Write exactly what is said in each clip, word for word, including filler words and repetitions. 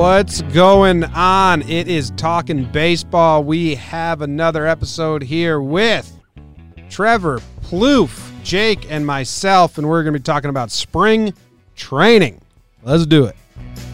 What's going on? It is Talking Baseball. We have another episode here with Trevor Plouffe, Jake, and myself, and we're going to be talking about spring training. Let's do it.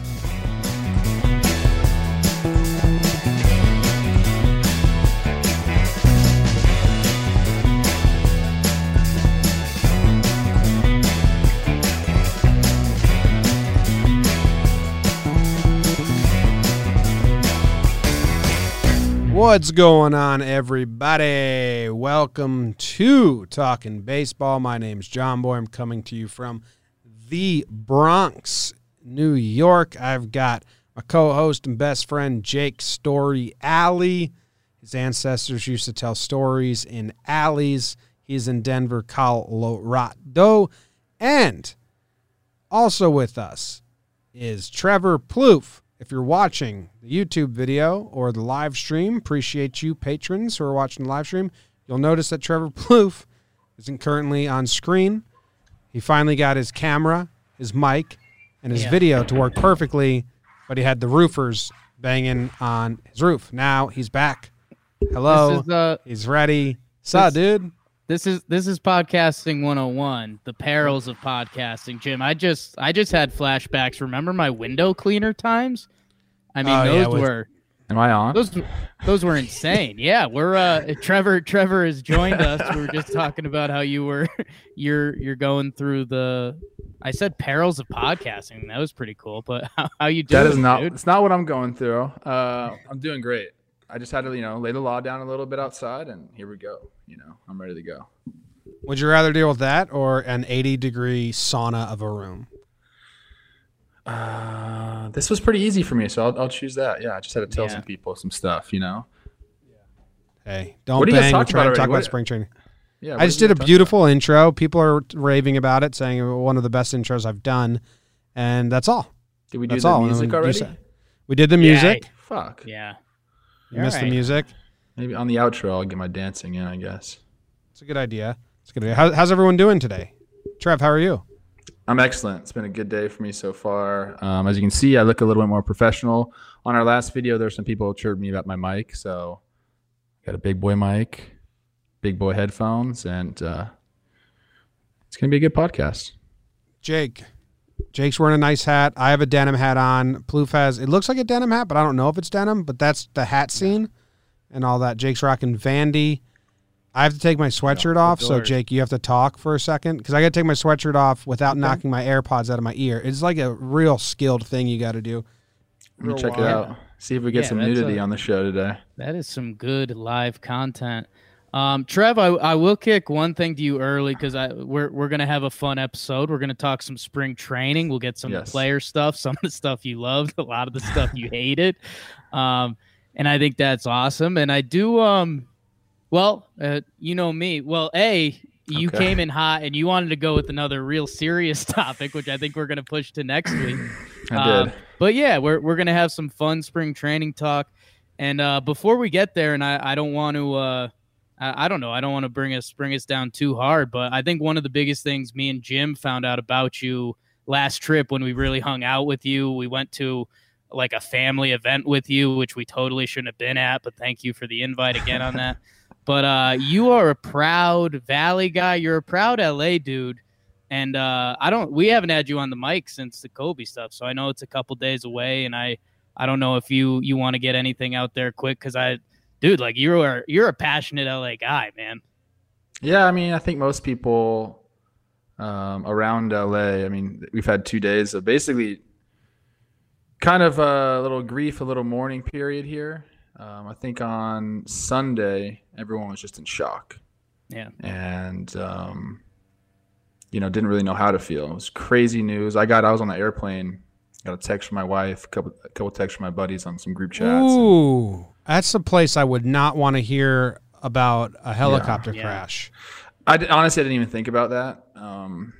What's going on, everybody? Welcome to Talking Baseball. My name's John Boy. I'm coming to you from the Bronx, New York. I've got my co-host and best friend, Jake Story Alley. His ancestors used to tell stories in alleys. He's in Denver, Colorado. And also with us is Trevor Plouffe. If you're watching the YouTube video or the live stream, appreciate you patrons who are watching the live stream. You'll notice that Trevor Plouffe isn't currently on screen. He finally got his camera, his mic, and his yeah. video to work perfectly, but he had the roofers banging on his roof. Now he's back. Hello. This is, uh, he's ready. Sup, dude? This is this is podcasting one oh one, the perils of podcasting. Jim, I just I just had flashbacks. Remember my window cleaner times? I mean, oh, those yeah, with, were. Am I on? Those those were insane. Yeah, we're uh, Trevor. Trevor has joined us. We were just talking about how you were you're you're going through the. I said perils of podcasting. That was pretty cool. But how, how you doing? That is not. Dude? It's not what I'm going through. Uh, I'm doing great. I just had to, you know, lay the law down a little bit outside, and here we go. You know, I'm ready to go. Would you rather deal with that or an eighty degree sauna of a room? Uh, this was pretty easy for me, so I'll, I'll choose that. Yeah, I just had to tell yeah. some people some stuff, you know. Hey, don't do bang. We're trying to talk about what, spring training. Yeah, I just did a beautiful about? intro. People are raving about it, saying one of the best intros I've done, and that's all. Did we do that's the all. music already? Say, we did the music. Yeah, Fuck. Yeah. You missed right. the music? Maybe on the outro, I'll get my dancing in, I guess. It's a good idea. It's a good idea. How, how's everyone doing today? Trev, how are you? I'm excellent. It's been a good day for me so far. Um, as you can see, I look a little bit more professional. On our last video, there were some people who chirped me about my mic. So got a big boy mic, big boy headphones, and uh, it's going to be a good podcast. Jake. Jake's wearing a nice hat. I have a denim hat on. Plouffe has, it looks like a denim hat, but I don't know if it's denim, but that's the hat scene and all that. Jake's rocking Vandy. I have to take my sweatshirt yeah, off, so Jake, you have to talk for a second, because I got to take my sweatshirt off without okay. knocking my AirPods out of my ear. It's like a real skilled thing you got to do. Let me check wild. it out. See if we get yeah, some nudity a, on the show today. That is some good live content. Um, Trev, I, I will kick one thing to you early because I we're we're gonna have a fun episode. We're gonna talk some spring training. We'll get some yes. player stuff, some of the stuff you loved, a lot of the stuff you hated, um, and I think that's awesome. And I do, um, well, uh, you know me. Well, a you okay. came in hot and you wanted to go with another real serious topic, which I think we're gonna push to next week. I um, did, but yeah, we're we're gonna have some fun spring training talk. And uh, before we get there, and I I don't want to. Uh, I don't know. I don't want to bring us bring us down too hard, but I think one of the biggest things me and Jim found out about you last trip when we really hung out with you, we went to like a family event with you, which we totally shouldn't have been at, but thank you for the invite again on that. But uh, you are a proud Valley guy. You're a proud L A dude. And uh, I don't, we haven't had you on the mic since the Kobe stuff. So I know it's a couple days away, and I, I don't know if you, you want to get anything out there quick. Cause I, Dude, like you are, you're a passionate L A guy, man. Yeah, I mean, I think most people um, around L A. I mean, we've had two days of basically kind of a little grief, a little mourning period here. Um, I think on Sunday, everyone was just in shock. Yeah, and um, you know, didn't really know how to feel. It was crazy news. I got, I was on the airplane. Got a text from my wife, a couple, a couple texts from my buddies on some group chats. Ooh. And, That's the place I would not want to hear about a helicopter yeah. crash. I did, honestly I didn't even think about that. Um,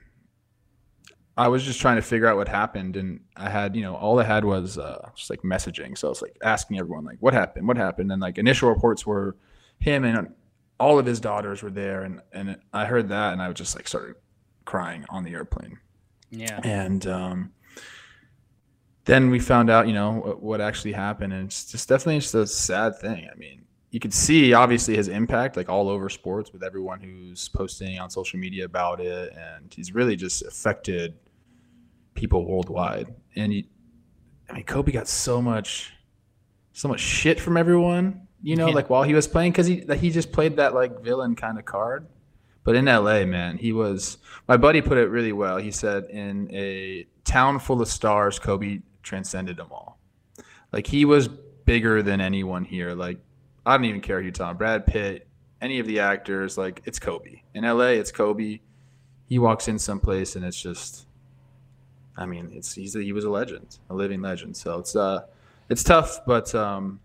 I was just trying to figure out what happened, and I had, you know, all I had was uh, just like messaging. So I was like asking everyone, like, what happened? What happened? And like initial reports were him and all of his daughters were there, and and I heard that, and I was just like started crying on the airplane. Yeah. And um, then we found out, you know, what, what actually happened, and it's just definitely just a sad thing. I mean, you could see obviously his impact like all over sports with everyone who's posting on social media about it, and he's really just affected people worldwide. And he, I mean, Kobe got so much, so much shit from everyone, you know, yeah. like while he was playing, because he he just played that like villain kind of card. But in L A, man, he was. My buddy put it really well. He said, "In a town full of stars, Kobe transcended them all. Like he was bigger than anyone here. Like I don't even care who you're talking. Brad Pitt, any of the actors. Like it's Kobe. In L A, it's Kobe. He walks in someplace and it's just. I mean, it's he's a, he was a legend, a living legend. So it's uh, it's tough, but um,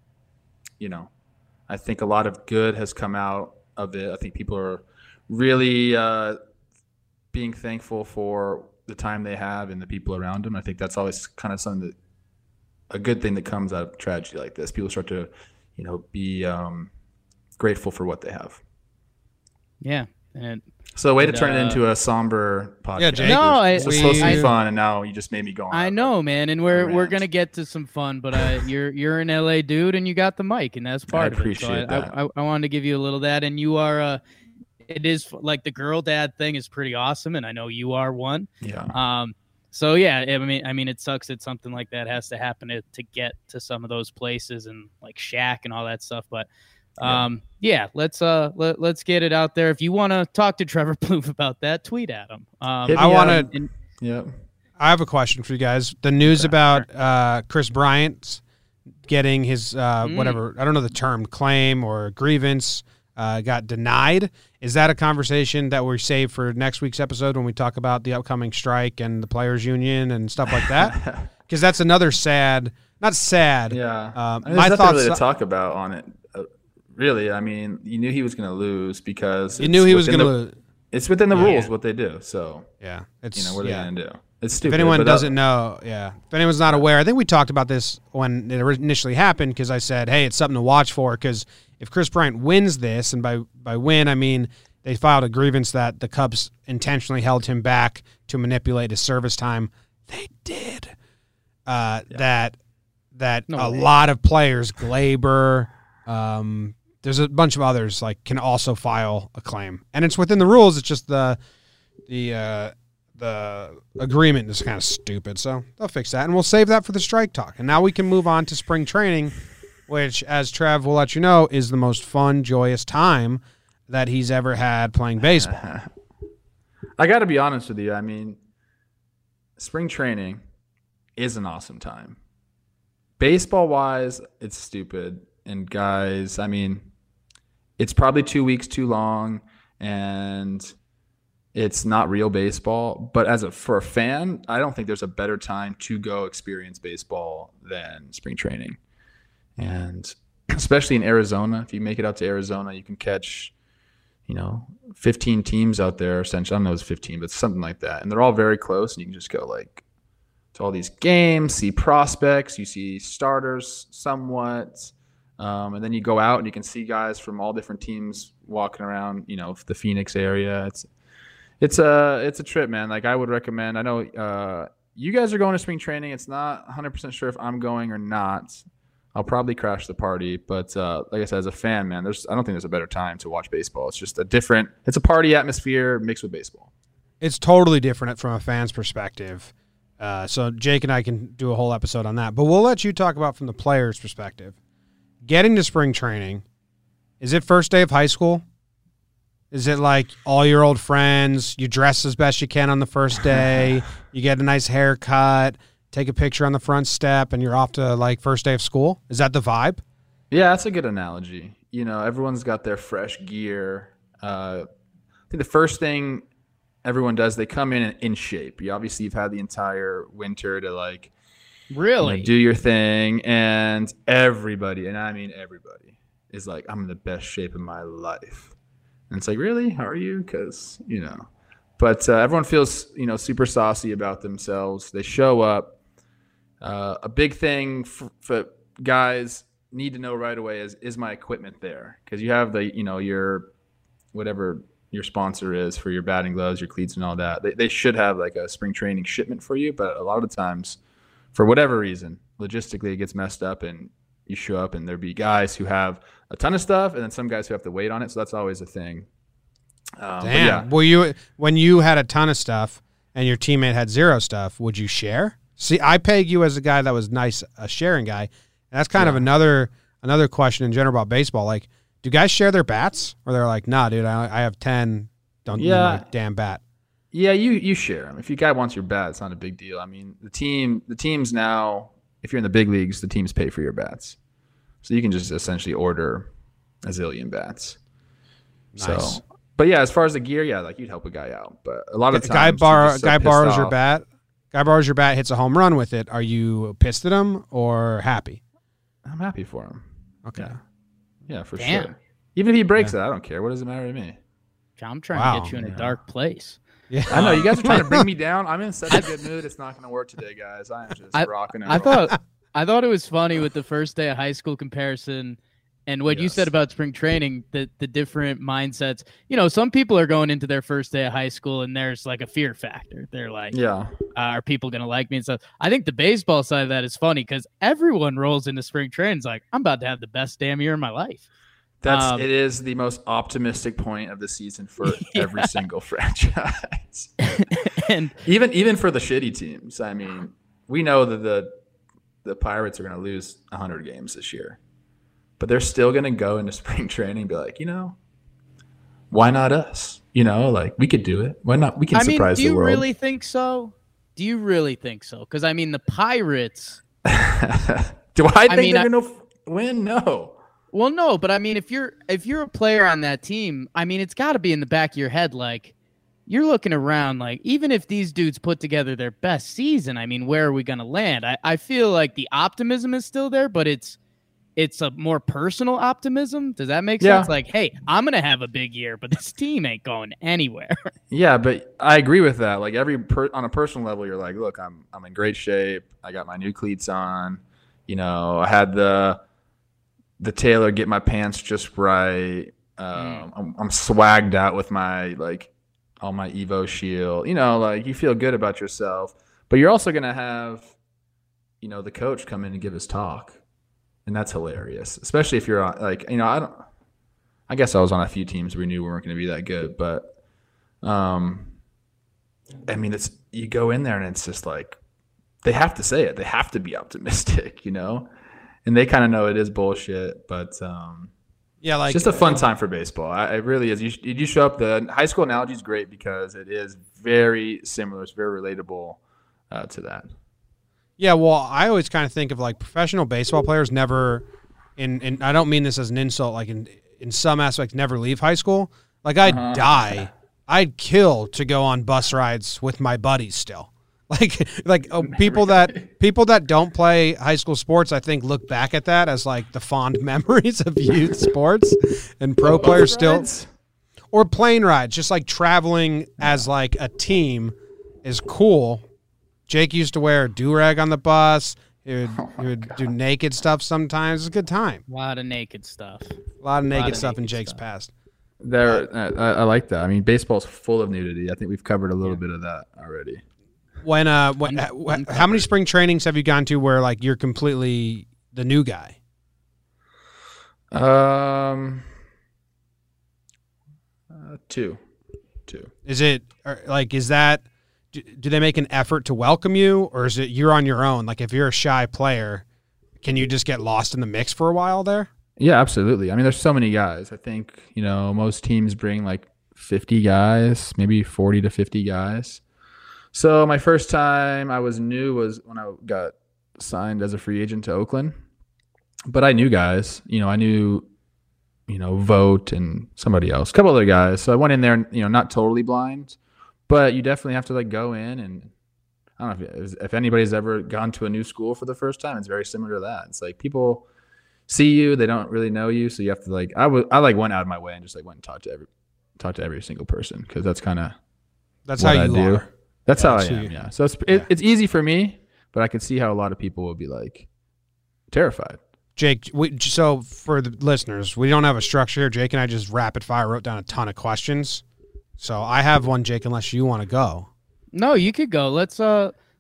you know, I think a lot of good has come out of it. I think people are really uh, being thankful for the time they have and the people around them. I think that's always kind of something that a good thing that comes out of tragedy like this. People start to, you know, be um, grateful for what they have. Yeah. And so a way to and, turn uh, it into a somber podcast. Yeah, Jake. No, I, it was supposed to be fun, and now you just made me go on. I know, man, and we're rant. we're gonna get to some fun, but uh, you're you're an L A dude, and you got the mic, and that's part I of it. appreciate So I, that. I, I wanted to give you a little of that, and you are uh, it is like the girl dad thing is pretty awesome, and I know you are one. Yeah. Um. So yeah, I mean, I mean, it sucks that something like that has to happen to, to get to some of those places and like Shaq and all that stuff, but. Um, yeah, let's uh let, let's get it out there. If you want to talk to Trevor Plouffe about that, tweet at him. Um, I want to. Yeah, I have a question for you guys. The news about uh, Chris Bryant getting his uh, Mm. whatever I don't know the term claim or grievance uh, got denied. Is that a conversation that we save for next week's episode when we talk about the upcoming strike and the players' union and stuff like that? Because that's another sad, not sad. yeah. Um, I mean, my there's nothing thoughts. really to talk about on it. Uh, really, I mean, you knew he was going to lose because You it's knew he was within going to the- lose. It's within the Yeah. rules what they do. So Yeah, it's you know what are yeah. they going to do? It's If stupid. anyone but, uh, doesn't know, yeah. If anyone's not aware, I think we talked about this when it initially happened because I said, hey, it's something to watch for because if Chris Bryant wins this, and by, by win, I mean they filed a grievance that the Cubs intentionally held him back to manipulate his service time. They did. Uh, Yeah. That that No a way. lot of players, Glaber, um, there's a bunch of others, like can also file a claim. And it's within the rules. It's just the the uh, the agreement is kind of stupid, so they'll fix that, and we'll save that for the strike talk. And now we can move on to spring training, which, as Trev will let you know, is the most fun, joyous time that he's ever had playing baseball. I got to be honest with you. I mean, spring training is an awesome time. Baseball wise, it's stupid. And guys, I mean, it's probably two weeks too long, and it's not real baseball. But as a for a fan, I don't think there's a better time to go experience baseball than spring training. And especially in Arizona, if you make it out to Arizona, you can catch, you know, fifteen teams out there. Essentially, I don't know if it's fifteen, but something like that. And they're all very close, and you can just go like to all these games, see prospects, you see starters somewhat. Um, and then you go out and you can see guys from all different teams walking around, you know, the Phoenix area. It's it's a it's a trip, man. Like I would recommend. I know uh, you guys are going to spring training. It's not one hundred percent sure if I'm going or not. I'll probably crash the party, but uh, like I said, as a fan, man, there's I don't think there's a better time to watch baseball. It's just a different. It's a party atmosphere mixed with baseball. It's totally different from a fan's perspective. Uh, so Jake and I can do a whole episode on that, but we'll let you talk about from the player's perspective. Getting to spring training, is it first day of high school? Is it like all your old friends, you dress as best you can on the first day, you get a nice haircut, take a picture on the front step, and you're off to like first day of school? Is that the vibe? Yeah, that's a good analogy. You know, everyone's got their fresh gear. Uh, I think the first thing everyone does, they come in in shape. You obviously you've had the entire winter to like Really? you know, do your thing, and everybody, and I mean everybody, is like, I'm in the best shape of my life. And it's like, really? How are you? Because, you know, but uh, everyone feels, you know, super saucy about themselves. They show up. Uh, a big thing for, for guys need to know right away is, is my equipment there? Because you have the, you know, your, whatever your sponsor is for your batting gloves, your cleats and all that. They, they should have like a spring training shipment for you, but a lot of the times for whatever reason, logistically it gets messed up and you show up and there'd be guys who have a ton of stuff and then some guys who have to wait on it. So that's always a thing. Um, Damn. Yeah. Well, you when you had a ton of stuff and your teammate had zero stuff, would you share? See, I peg you as a guy that was nice, a sharing guy. And that's kind yeah. of another another question in general about baseball. Like, do guys share their bats, or they're like, "Nah, dude, I, I have ten. Don't yeah. need my damn bat." Yeah, you you share them. If your guy wants your bat, it's not a big deal. I mean, the team the teams now, if you're in the big leagues, the teams pay for your bats, so you can just essentially order a zillion bats. Nice. So, but yeah, as far as the gear, yeah, like you'd help a guy out, but a lot of times, guy borrow so guy borrows off. your bat. Guy borrows your bat, hits a home run with it. Are you pissed at him or happy? I'm happy for him. Okay. Yeah, yeah for Damn. sure. Even if he breaks Yeah. it, I don't care. What does it matter to me? I'm trying Wow. to get you in Yeah. a dark place. Yeah. I know you guys are trying to bring me down. I'm in such a good mood. It's not going to work today, guys. I am just I- rocking and I rolling. thought I thought it was funny with the first day of high school comparison and what you Yes. said about spring training, the the different mindsets. You know, some people are going into their first day of high school and there's like a fear factor. They're like, Yeah. uh, are people going to like me and stuff? I think the baseball side of that is funny because everyone rolls into spring training like, I'm about to have the best damn year of my life. That's Um, it is the most optimistic point of the season for Yeah. every single franchise. And even even for the shitty teams. I mean, we know that the the Pirates are going to lose one hundred games this year. But they're still going to go into spring training and be like, you know, why not us? You know, like we could do it. Why not? We can I mean, surprise do you the world. really think so? Do you really think so? Because I mean, the Pirates. do I think I mean, they're I- going to win? No. Well, no, but I mean, if you're if you're a player on that team, I mean, it's got to be in the back of your head, like you're looking around, like even if these dudes put together their best season, I mean, where are we going to land? I, I feel like the optimism is still there, but it's it's a more personal optimism. Does that make Yeah. sense? Like, hey, I'm gonna have a big year, but this team ain't going anywhere. Yeah, but I agree with that. Like every per, on a personal level, you're like, look, I'm I'm in great shape. I got my new cleats on. You know, I had the the tailor get my pants just right. Um, Mm. I'm, I'm swagged out with my like all my Evo shield. You know, like you feel good about yourself, but you're also gonna have, you know, the coach come in and give his talk, and that's hilarious. Especially if you're on like, you know, I don't. I guess I was on a few teams we knew we weren't going to be that good, but um, I mean, it's you go in there and it's just like they have to say it. They have to be optimistic, you know, and they kind of know it is bullshit, but um, Yeah, like it's just a fun time for baseball. I, it really is. You, you show up. The high school analogy is great because it is very similar. It's very relatable uh, to that. Yeah, well, I always kind of think of like professional baseball players never, in and I don't mean this as an insult, like in in some aspects, never leave high school. Like I'd Uh-huh. die, I'd kill to go on bus rides with my buddies still. Like like oh, people that people that don't play high school sports, I think look back at that as like the fond memories of youth sports, and pro players still, Rides? or plane rides, just like traveling as like a team is cool. Jake used to wear a do-rag on the bus. He would, Oh he would God. do naked stuff sometimes. It's a good time. A lot of naked stuff. A lot of naked of stuff in naked Jake's stuff. past. There, I, I like that. I mean, baseball's full of nudity. I think we've covered a little bit of that already. When uh, when, Un- uh, wh- how many uncovered. spring trainings have you gone to where like you're completely the new guy? Um, uh, two, two. Is it or, like is that do, do they make an effort to welcome you, or is it you're on your own? Like if you're a shy player, can you just get lost in the mix for a while there? Yeah, absolutely. I mean, there's so many guys. I think, you know, most teams bring like fifty guys, maybe forty to fifty guys. So my first time I was new was when I got signed as a free agent to Oakland. But I knew guys, you know, I knew, you know, Vogt and somebody else, a couple other guys. So I went in there, you know, not totally blind, but you definitely have to like go in and I don't know if, if anybody's ever gone to a new school for the first time. It's very similar to that. It's like people see you, they don't really know you, so you have to like I would I like went out of my way and just like went and talked to every talked to every single person because that's kind of That's what how I you do. are. That's Yeah, how I that's who am. you- Yeah. So it's Yeah. it, it's easy for me, but I can see how a lot of people will be like terrified. Jake, we, so for the listeners, we don't have a structure here. Jake and I just rapid fire wrote down a ton of questions. So I have one, Jake, unless you want to go. No, you could go. Let's uh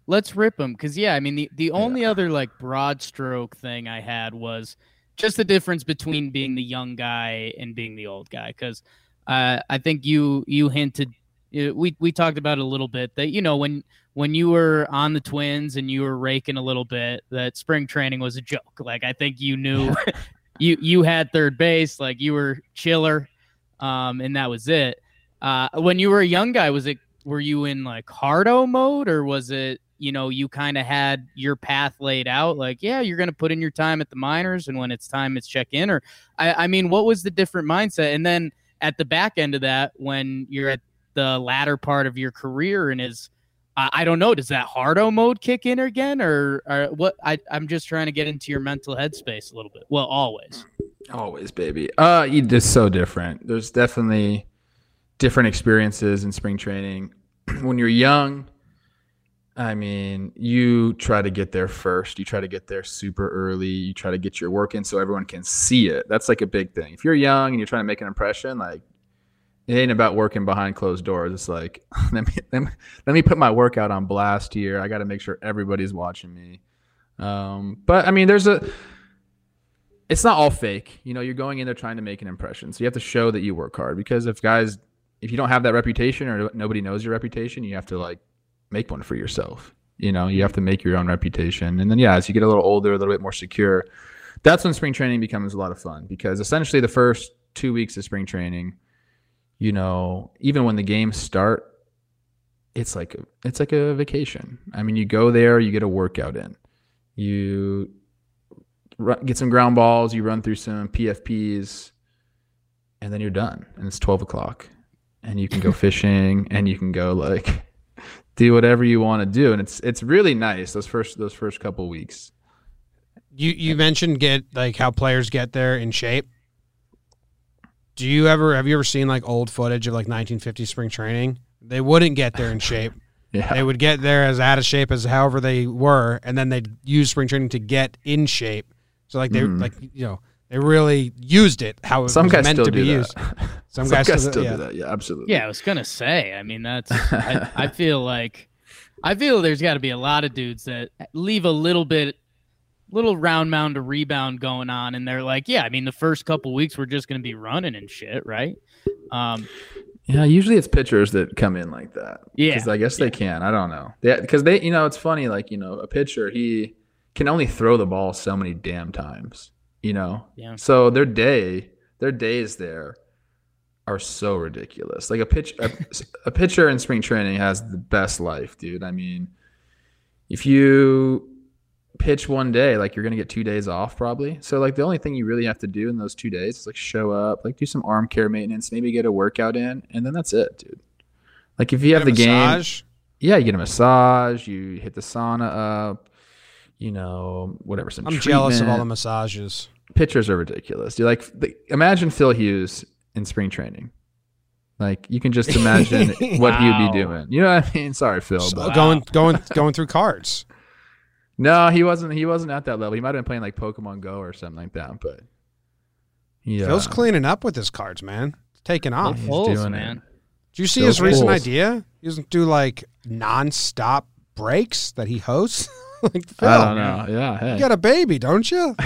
let's rip them. Cause yeah, I mean, the, the only yeah. other like broad stroke thing I had was just the difference between being the young guy and being the old guy. Cause uh, I think you, you hinted, we, we talked about it a little bit that, you know, when, when you were on the Twins and you were raking a little bit, that spring training was a joke. Like, I think you knew you, you had third base, like you were chiller. Um, and that was it. Uh, when you were a young guy, was it, were you in like hardo mode, or was it, you know, you kind of had your path laid out? Like, yeah, you're going to put in your time at the minors, and when it's time, it's check in. Or, I, I mean, what was the different mindset? And then at the back end of that, when you're at the latter part of your career, and is, I, I don't know, does that hardo mode kick in again, or, or what? I, I'm just trying to get into your mental headspace a little bit. Well, always. Always, baby. Uh, it's so different. There's definitely different experiences in spring training. When you're young, I mean, you try to get there first. You try to get there super early. You try to get your work in so everyone can see it. That's like a big thing. If you're young and you're trying to make an impression, like, it ain't about working behind closed doors. It's like, let me let me, let me put my workout on blast here. I got to make sure everybody's watching me. Um, but I mean, there's a. It's not all fake. You know, you're going in there trying to make an impression. So you have to show that you work hard, because if guys, if you don't have that reputation, or nobody knows your reputation, you have to like make one for yourself. You know, you have to make your own reputation. And then, yeah, as you get a little older, a little bit more secure, that's when spring training becomes a lot of fun, because essentially the first two weeks of spring training, you know, even when the games start, it's like, a, it's like a vacation. I mean, you go there, you get a workout in, you get some ground balls, you run through some P F Ps, and then you're done. And it's twelve o'clock, and you can go fishing, and you can go like do whatever you want to do. And it's it's really nice those first those first couple weeks. You you mentioned get like how players get there in shape. Do you ever have you ever seen like old footage of like nineteen fifty spring training? They wouldn't get there in shape. Yeah. They would get there as out of shape as however they were, and then they'd use spring training to get in shape. So like they mm. like you know they really used it how it Some was guys meant still to be do used. That. Some, Some guys, guys still, still yeah. do that. Yeah, absolutely. Yeah, I was gonna say. I mean, that's. I, I feel like, I feel there's got to be a lot of dudes that leave a little bit, little round mound to rebound going on, and they're like, yeah, I mean, the first couple weeks we're just gonna be running and shit, right? Um, yeah, usually it's pitchers that come in like that. Yeah, because I guess yeah. they can. I don't know. Yeah, because they, you know, it's funny. Like, you know, a pitcher, he can only throw the ball so many damn times. You know, yeah. So their day, their days there are so ridiculous. Like a pitch, a, a pitcher in spring training has the best life, dude. I mean, if you pitch one day, like you're gonna get two days off probably. So like the only thing you really have to do in those two days is like show up, like do some arm care maintenance, maybe get a workout in, and then that's it, dude. Like if you have the massage? game, yeah, you get a massage, you hit the sauna up, you know, whatever. Some I'm treatment. jealous of all the massages. Pitchers are ridiculous. You're like, the, imagine Phil Hughes in spring training. Like you can just imagine what Wow. he'd be doing. You know what I mean? Sorry, Phil. So But. going going going through cards. No, he wasn't. He wasn't at that level. He might have been playing like Pokemon Go or something like that. But yeah, Phil's cleaning up with his cards, man. It's taking off. He's Pulls, doing man. it. Did you see Phil his recent pulls. idea? He doesn't do like non-stop breaks that he hosts. Like Phil, I don't know. Yeah, hey. you got a baby, don't you?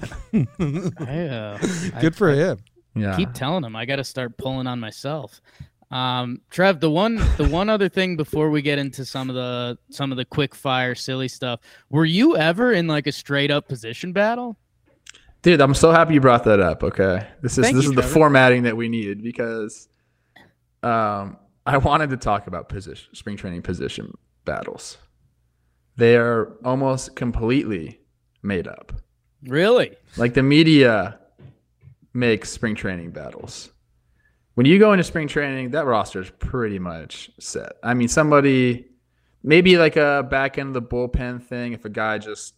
I, uh, Good I, for him. yeah. Keep telling him I got to start pulling on myself. Um, Trev, the one, the one other thing before we get into some of the some of the quick fire silly stuff, were you ever in like a straight up position battle? Dude, I'm so happy you brought that up. Okay, this is Thank this you, is the Trevor. formatting that we needed because um, I wanted to talk about position spring training position battles. They are almost completely made up. Really? Like the media makes spring training battles. When you go into spring training, that roster is pretty much set. I mean, somebody, maybe like a back end of the bullpen thing, if a guy just,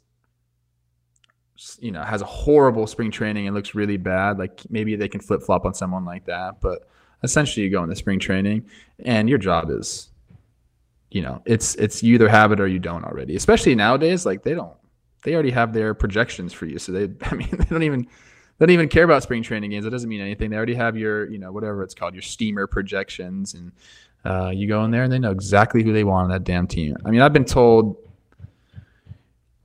you know, has a horrible spring training and looks really bad, like maybe they can flip flop on someone like that. But essentially, you go into spring training and your job is, you know, it's it's you either have it or you don't already. Especially nowadays, like they don't, they already have their projections for you. So they, I mean, they don't even. They don't even care about spring training games. It doesn't mean anything. They already have your, you know, whatever it's called, your steamer projections. And uh, you go in there and they know exactly who they want on that damn team. I mean, I've been told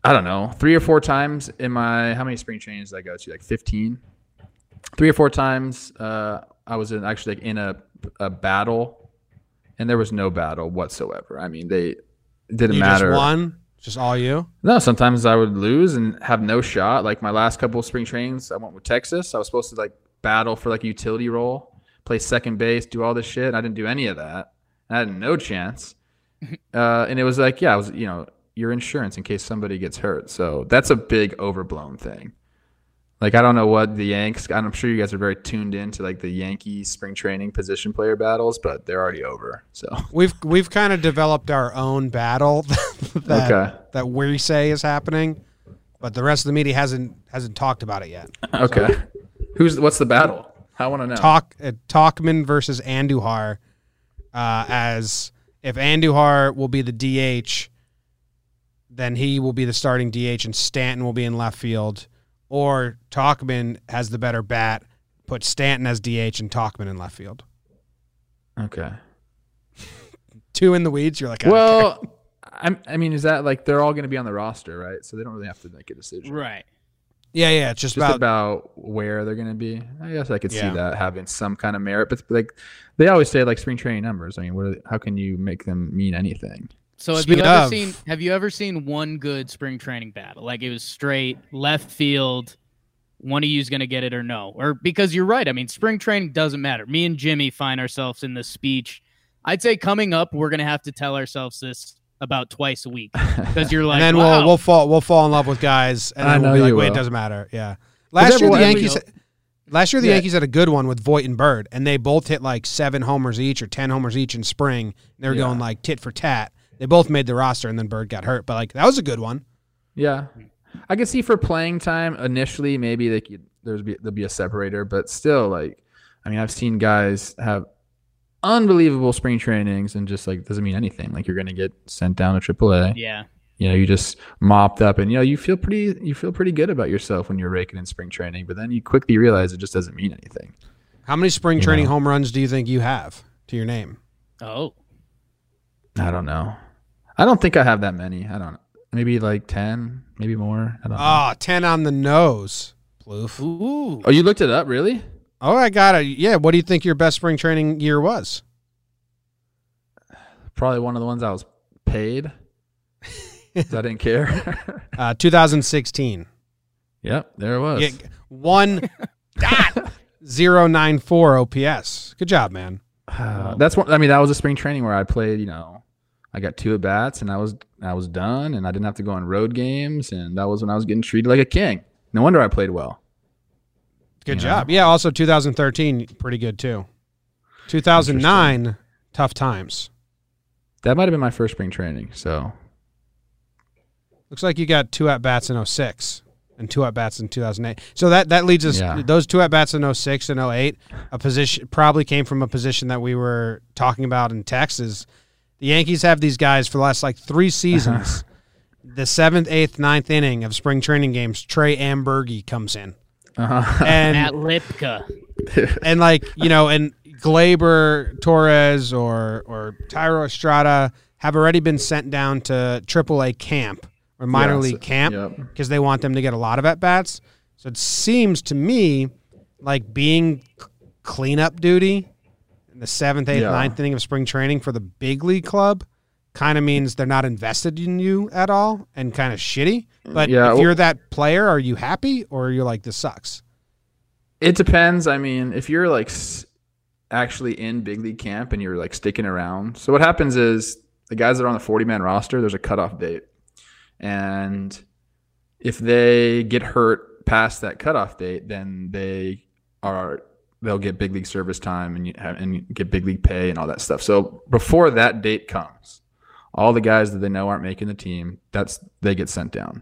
I don't know, three or four times in my, how many spring trainings did I go to? Like fifteen. Three or four times uh, I was in actually like in a, a battle, and there was no battle whatsoever. I mean, they it didn't You matter. just won? Just all you? No, sometimes I would lose and have no shot. Like my last couple of spring trainings, I went with Texas. I was supposed to like battle for like a utility role, play second base, do all this shit. And I didn't do any of that. I had no chance. Uh, and it was like, yeah, it was, you know, your insurance in case somebody gets hurt. So that's a big overblown thing. Like, I don't know what the Yanks, I'm sure you guys are very tuned into like the Yankees spring training position player battles, but they're already over. So We've we've kind of developed our own battle that Okay. that we say is happening, but the rest of the media hasn't hasn't talked about it yet. Okay. Who's, what's the battle? I want to know. Talk uh, Talkman versus Andujar, uh, as if Andujar will be the D H, then he will be the starting D H and Stanton will be in left field. Or Talkman has the better bat, put Stanton as D H and Talkman in left field. Okay. Two in the weeds. You're like, I don't Well, care. I'm, I mean, is that like they're all going to be on the roster, right? So they don't really have to make a decision. Right. yeah, yeah. It's just, Just about, about, where they're going to be. I guess I could Yeah. see that having some kind of merit, but like they always say, like spring training numbers. I mean, what are they, how can you make them mean anything? So have Speaking you ever of- seen have you ever seen one good spring training battle? Like it was straight left field, one of you's gonna get it or no. Or because you're right. I mean, spring training doesn't matter. Me and Jimmy find ourselves in this speech. I'd say coming up, we're gonna have to tell ourselves this about twice a week. Because you're like, and then wow. we'll we'll fall we'll fall in love with guys, and I then we'll know be like, you wait, it will. doesn't matter. Yeah. Last year the everyone- Yankees, last year the Yeah. Yankees had a good one with Voit and Bird, and they both hit like seven homers each or ten homers each in spring. They were Yeah. going like tit for tat. They both made the roster, and then Bird got hurt. But like that was a good one. Yeah, I could see for playing time initially, maybe they could, there's be there'll be a separator, but still, like, I mean, I've seen guys have unbelievable spring trainings and just like doesn't mean anything. Like you're gonna get sent down to triple A. Yeah. You know, you just mopped up, and you know you feel pretty you feel pretty good about yourself when you're raking in spring training, but then you quickly realize it just doesn't mean anything. How many spring You training know. home runs do you think you have to your name? Oh. I don't know. I don't think I have that many. I don't know. Maybe like ten, maybe more. I don't know. Oh, ten on the nose. Ploof. Ooh. Oh, you looked it up, really? Oh, I got it. Yeah. What do you think your best spring training year was? Probably one of the ones I was paid. 'Cause I didn't care. Uh, two thousand sixteen. Yep, there it was. Yeah, one dot zero nine four O P S. Good job, man. Uh, that's what I mean. That was a spring training where I played. You know, I got two at bats, and I was I was done, and I didn't have to go on road games, and that was when I was getting treated like a king. No wonder I played well. Good You job. know? Yeah. Also, two thousand thirteen, pretty good too. two thousand nine, tough times. That might have been my first spring training. So Looks like you got two at bats in oh six and two at bats in two thousand eight. So that that leads us Yeah. those two at bats in oh six and oh eight. A position probably came from a position that we were talking about in Texas. The Yankees have these guys for the last like three seasons. The seventh, eighth, ninth inning of spring training games, Trey Ambergy comes in, uh-huh. Matt and Lipka. and like you know, and Glaber, Torres, or or Tyro Estrada have already been sent down to triple A camp or minor Yeah, league so- camp yep. because they want them to get a lot of at bats. So it seems to me like being c- cleanup duty in the seventh, eighth, Yeah. ninth inning of spring training for the big league club kind of means they're not invested in you at all and kind of shitty. But Yeah, if well- you're that player, are you happy or are you like, this sucks? It depends. I mean, if you're like s- actually in big league camp and you're like sticking around. So what happens is the guys that are on the forty man roster, there's a cutoff date. And if they get hurt past that cutoff date, then they are they'll get big league service time and you have, and get big league pay and all that stuff. So before that date comes, all the guys that they know aren't making the team, that's they get sent down.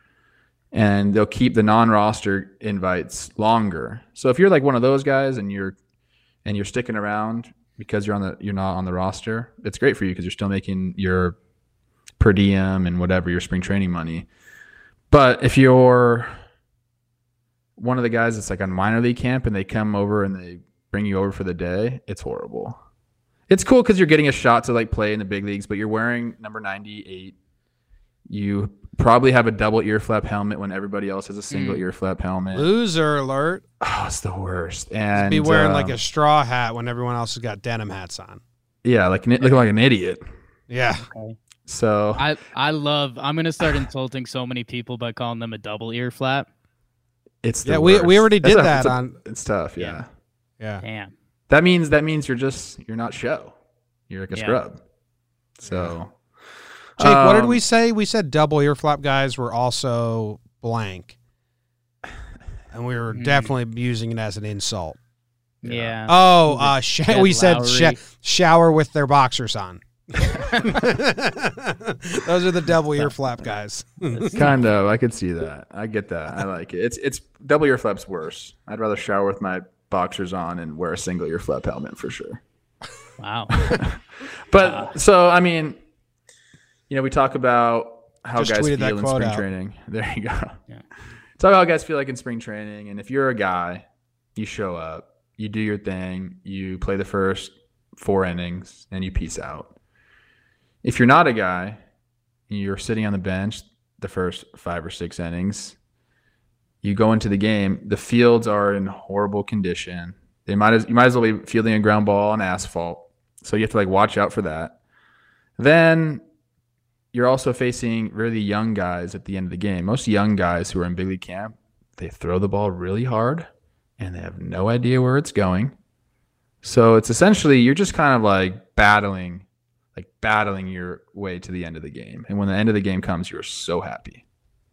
And they'll keep the non-roster invites longer. So if you're like one of those guys and you're and you're sticking around because you're on the you're not on the roster, it's great for you because you're still making your per diem and whatever your spring training money. But if you're one of the guys that's like on minor league camp and they come over and they bring you over for the day, it's horrible. It's cool because you're getting a shot to like play in the big leagues, but you're wearing number ninety-eight You probably have a double ear flap helmet when everybody else has a single Mm. ear flap helmet. Loser alert. Oh, it's the worst. And Be wearing um, like a straw hat when everyone else has got denim hats on. yeah, like an- looking like an idiot. Yeah. So I I love. I'm gonna start insulting so many people by calling them a double ear flap. it's the Yeah, we- worst. we already That's did a- that it's a- on- It's tough. Yeah. Yeah. Damn. That means that means you're just you're not show. You're like a Yeah. scrub. So Jake, what did um, we say? We said double ear flap guys were also blank. And we were Mm. definitely using it as an insult. Yeah. Oh, uh, sh- Jed we said sh- Lowry. shower with their boxers on. Those are the double ear flap guys. Kind of. I could see that. I get that. I like it. It's it's double ear flaps worse. I'd rather shower with my boxers on and wear a single ear flap helmet for sure. Wow. But so I mean, you know, we talk about how Just guys tweeted that feel in quote spring out. training. There you go. Yeah. Talk about how guys feel like in spring training, and if you're a guy, you show up, you do your thing, you play the first four innings, and you peace out. If you're not a guy, you're sitting on the bench the first five or six innings, you go into the game, the fields are in horrible condition. They might as you might as well be fielding a ground ball on asphalt. So you have to like watch out for that. Then you're also facing really young guys at the end of the game. Most young guys who are in big league camp, they throw the ball really hard and they have no idea where it's going. So it's essentially you're just kind of like battling like battling your way to the end of the game. And when the end of the game comes, you're so happy.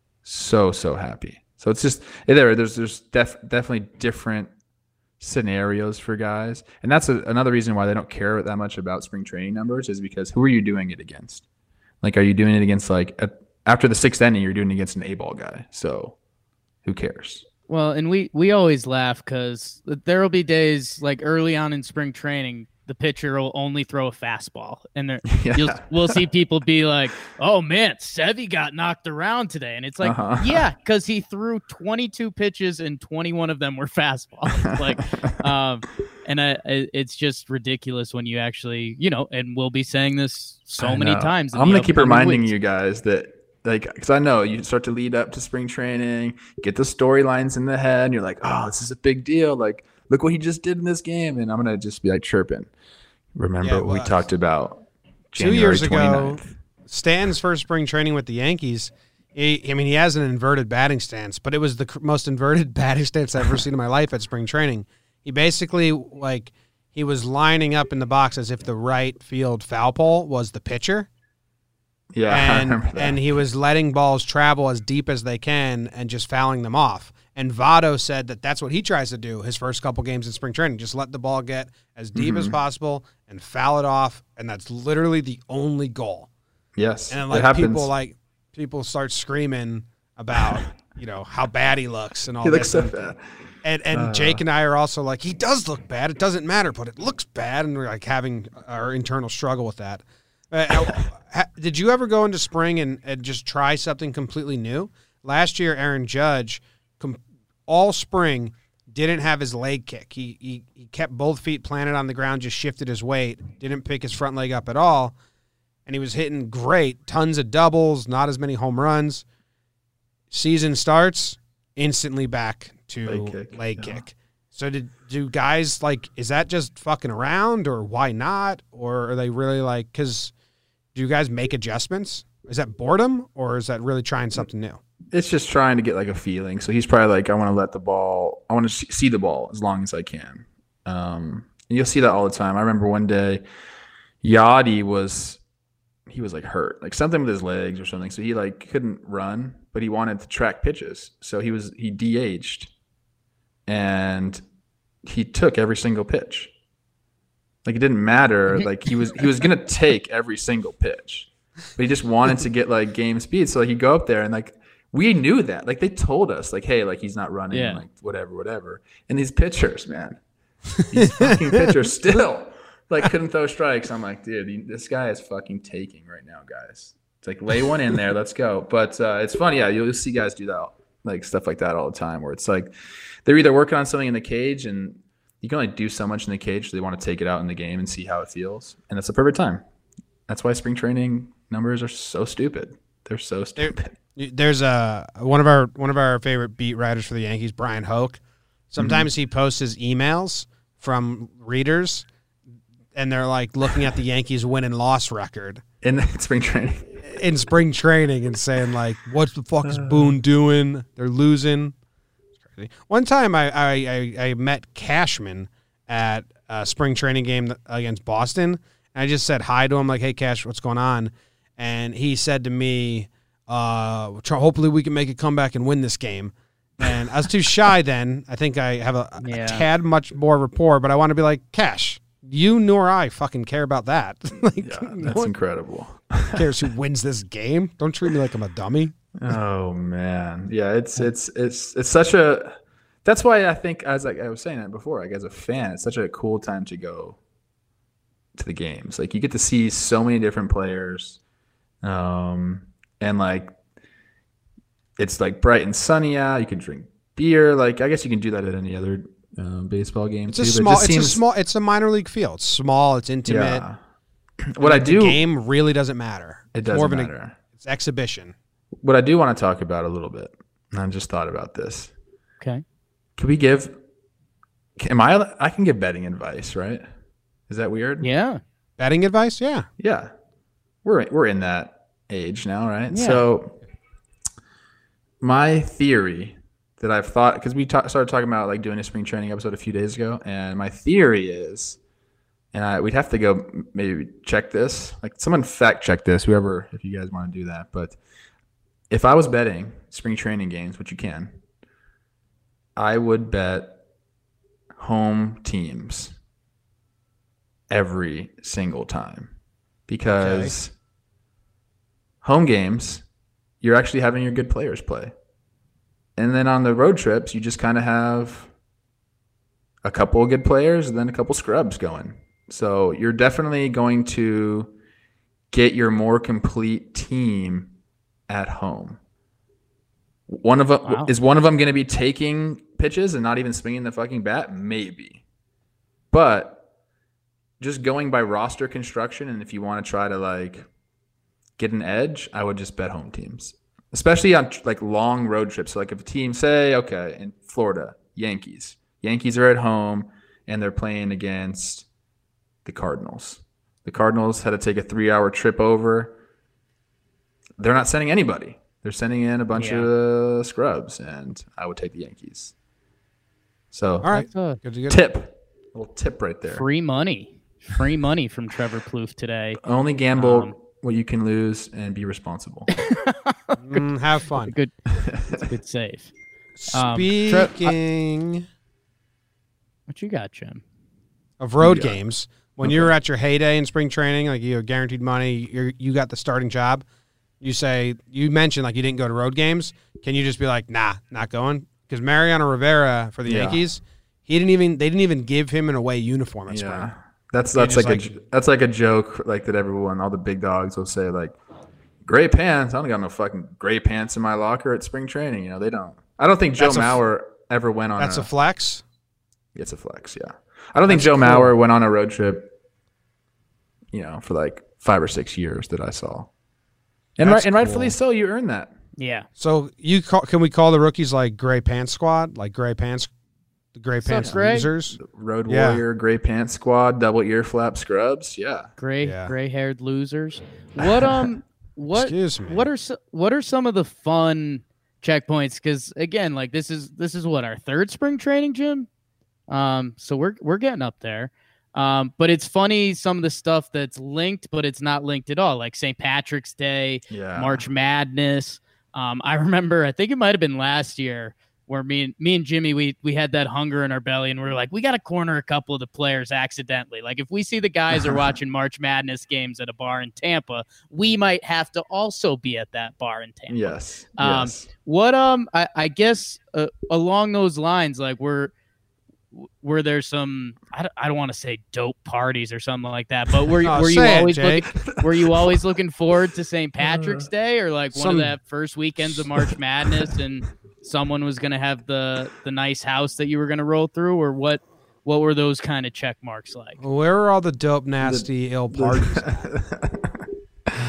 So, so happy. So it's just there. There's there's def, definitely different scenarios for guys. And that's a, another reason why they don't care that much about spring training numbers is because who are you doing it against? Like, are you doing it against like a, after the sixth inning, you're doing it against an A-ball guy. So who cares? Well, and we we always laugh because there will be days like early on in spring training, the pitcher will only throw a fastball, and there Yeah. you'll we'll see people be like, "Oh man, Sevy got knocked around today," and it's like, Uh-huh. yeah, because he threw twenty-two pitches and twenty-one of them were fastballs. like, um, and I, I, it's just ridiculous when you actually, you know, and we'll be saying this so I many know. times. in I'm the gonna keep upcoming reminding weeks. you guys that, like, because I know you start to lead up to spring training, get the storylines in the head, and you're like, oh, this is a big deal. Like, look what he just did in this game, and I'm gonna just be like chirping. Remember Yeah, it what we was. talked about Two January years ago, twenty-ninth. Stan's first spring training with the Yankees. He, I mean, he has an inverted batting stance, but it was the cr- most inverted batting stance I've ever seen in my life at spring training. He basically, like, he was lining up in the box as if the right field foul pole was the pitcher. Yeah, I and remember that. and he was letting balls travel as deep as they can and just fouling them off. And Votto said that that's what he tries to do his first couple games in spring training, just let the ball get as deep Mm-hmm. as possible and foul it off, and that's literally the only goal. Yes, And then, it like, happens. people like people start screaming about you know how bad he looks and all he looks this. so and, bad. and and Uh. Jake and I are also like, he does look bad. It doesn't matter, but it looks bad, and we're like having our internal struggle with that. Uh, ha- did you ever go into spring and, and just try something completely new? Last year, Aaron Judge, com- all spring, didn't have his leg kick. He, he he kept both feet planted on the ground, just shifted his weight, didn't pick his front leg up at all, and he was hitting great, tons of doubles, not as many home runs. Season starts, instantly back to Leg kick, leg yeah. kick. So did do guys like, is that just fucking around, or why not? Or are they really like, because do you guys make adjustments? Is that boredom, or is that really trying something new? It's just trying to get like a feeling. So he's probably like, I want to let the ball, I want to see the ball as long as I can. Um, and you'll see that all the time. I remember one day, Yachty was, he was like hurt, like something with his legs or something. So he like couldn't run, but he wanted to track pitches. So he was, he D H'd and he took every single pitch. Like it didn't matter. Like he was, he was going to take every single pitch, but he just wanted to get like game speed. So like he'd go up there and like, we knew that. Like they told us, like, hey, like he's not running, Yeah. like whatever, whatever. And these pitchers, man, these fucking pitchers still like couldn't throw strikes. I'm like, dude, this guy is fucking taking right now, guys. It's like lay one in there, let's go. But uh, it's funny, yeah. You'll see guys do that, like stuff like that all the time, where it's like they're either working on something in the cage, and you can only do so much in the cage, so they want to take it out in the game and see how it feels, and it's the perfect time. That's why spring training numbers are so stupid. They're so stupid. There's a one of our one of our favorite beat writers for the Yankees, Brian Hoke. Sometimes mm-hmm. he posts his emails from readers, and they're like looking at the Yankees win and loss record in spring training. In spring training, and saying like, "What the fuck is Boone doing? They're losing." It's crazy. One time, I I, I, I met Cashman at a spring training game against Boston, and I just said hi to him, like, "Hey, Cash, what's going on?" And he said to me, uh, hopefully we can make a comeback and win this game. And I was too shy then. I think I have a, yeah. a tad much more rapport, but I want to be like, Cash, you nor I fucking care about that. Like, yeah, that's no incredible. Cares who wins this game? Don't treat me like I'm a dummy. Oh man. Yeah, it's it's it's it's such a that's why I think, as like I was saying that before, like as a fan, it's such a cool time to go to the games. Like you get to see so many different players. Um and like it's like bright and sunny out. You can drink beer. Like I guess you can do that at any other uh, baseball game. It's too, a small. It it's seems, a small. It's a minor league field. It's small. It's intimate. Yeah. What I do the game really doesn't matter. It it's doesn't more of an, matter. It's exhibition. What I do want to talk about a little bit. And I just thought about this. Okay. Could we give? Am I? I can give betting advice, right? Is that weird? Yeah. Betting advice? Yeah. Yeah. We're we're in that age now, right? Yeah. So my theory that I've thought, because we ta- started talking about like doing a spring training episode a few days ago, and my theory is, and I we'd have to go maybe check this, like someone fact check this, whoever, if you guys want to do that. But if I was betting spring training games, which you can, I would bet home teams every single time, because okay. home games, you're actually having your good players play. And then on the road trips, you just kind of have a couple of good players and then a couple scrubs going. So you're definitely going to get your more complete team at home. One of them wow. is one of them going to be taking pitches and not even swinging the fucking bat? Maybe. But just going by roster construction, and if you want to try to like get an edge, I would just bet home teams. Especially on like long road trips. So like if a team, say, okay, in Florida, Yankees. Yankees are at home and they're playing against the Cardinals. The Cardinals had to take a three-hour trip over. They're not sending anybody. They're sending in a bunch yeah. of scrubs, and I would take the Yankees. So, all right, a good to get tip. A little tip right there. Free money. Free money from Trevor Plouffe today. Only gamble um, what you can lose and be responsible. mm, have fun. Good. It's a good save. Speaking um, Tre- I, what you got, Jim? Of road games, when okay. you were at your heyday in spring training, like you have guaranteed money, you you got the starting job. You say you mentioned like you didn't go to road games. Can you just be like, nah, not going? Because Mariano Rivera for the yeah. Yankees, he didn't even they didn't even give him an away uniform at yeah. spring. That's that's like, like a that's like a joke like that everyone, all the big dogs will say like, gray pants. I don't got no fucking gray pants in my locker at spring training. You know, they don't. I don't think Joe Mauer f- ever went on. That's a, a flex. It's a flex, yeah. I don't think that's Joe cool. Mauer went on a road trip, you know, for like five or six years that I saw. And right, and cool. rightfully so, you earned that. Yeah. So you call, can we call the rookies like gray pants squad, like gray pants, the gray What's pants up, Gray? losers, road yeah. warrior, gray pants squad, double ear flap scrubs, yeah, gray yeah. gray haired losers. What um what Excuse me. what are so, what are some of the fun checkpoints? Because again, like this is this is what our third spring training, Jim. Um, so we're we're getting up there. Um, but it's funny, some of the stuff that's linked, but it's not linked at all, like Saint Patrick's Day, yeah. March Madness. Um, I remember, I think it might have been last year where me and me and Jimmy, we we had that hunger in our belly, and we were like, we got to corner a couple of the players accidentally. Like if we see the guys are watching March Madness games at a bar in Tampa, we might have to also be at that bar in Tampa. Yes. Um, yes. What um, I, I guess uh, along those lines, like we're. Were there some? I don't, I don't want to say dope parties or something like that, but were oh, were you it, always looking, were you always looking forward to Saint Patrick's Day or like one some... of the first weekends of March Madness and someone was going to have the the nice house that you were going to roll through, or what? What were those kind of check marks like? Where were all the dope, nasty, the, ill parties?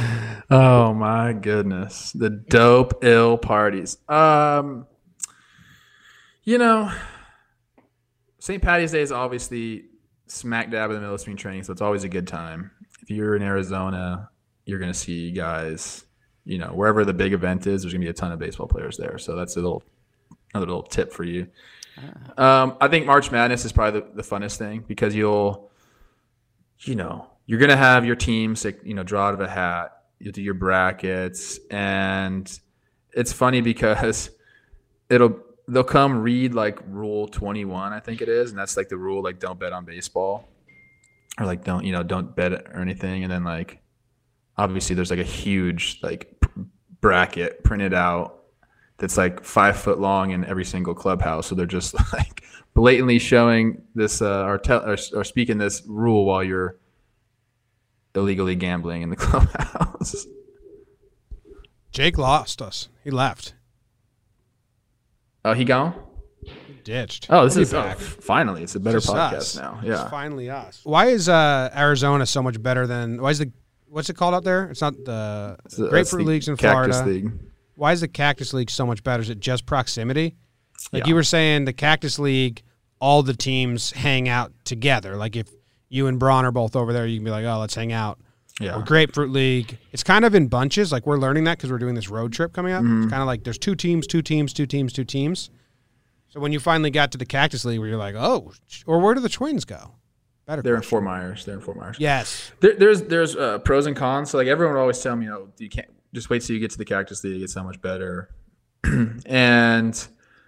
Oh my goodness, the dope ill parties. Um, you know, Saint Patty's Day is obviously smack dab in the middle of spring training, so it's always a good time. If you're in Arizona, you're gonna see guys. You know, wherever the big event is, there's gonna be a ton of baseball players there. So that's a little another little tip for you. Um, I think March Madness is probably the, the funnest thing because you'll, you know, you're gonna have your teams, like, you know, draw out of a hat. You'll do your brackets, and it's funny because it'll they'll come read like Rule twenty-one, I think it is, and that's like the rule, like don't bet on baseball, or like don't you know don't bet or anything, and then like obviously there's like a huge like bracket printed out that's like five foot long in every single clubhouse. So they're just like blatantly showing this uh, or, tell, or, or speaking this rule while you're illegally gambling in the clubhouse. Jake lost us. He left. Oh, he gone? He ditched. Oh, this We'll is be oh, back. finally. It's a better It's just podcast us. now. It's Yeah. finally us. Why is uh, Arizona so much better than? Why is the what's it called out there? It's not the It's the- that's Grapefruit the Leagues in Cactus Florida. League. Why is the Cactus League so much better? Is it just proximity? Like Yeah. you were saying, the Cactus League, all the teams hang out together. Like if you and Braun are both over there, you can be like, oh, let's hang out. Yeah. Or Grapefruit League, it's kind of in bunches. Like we're learning that because we're doing this road trip coming up. Mm-hmm. It's kind of like there's two teams, two teams, two teams, two teams. So when you finally got to the Cactus League, where you're like, oh, or where do the Twins go? Better. They're in question. Fort Myers. They're in Fort Myers. Yes. There, there's there's uh, pros and cons. So like everyone would always tell me, you know, you can't just wait till you get to the Cactus League. It's so much better. And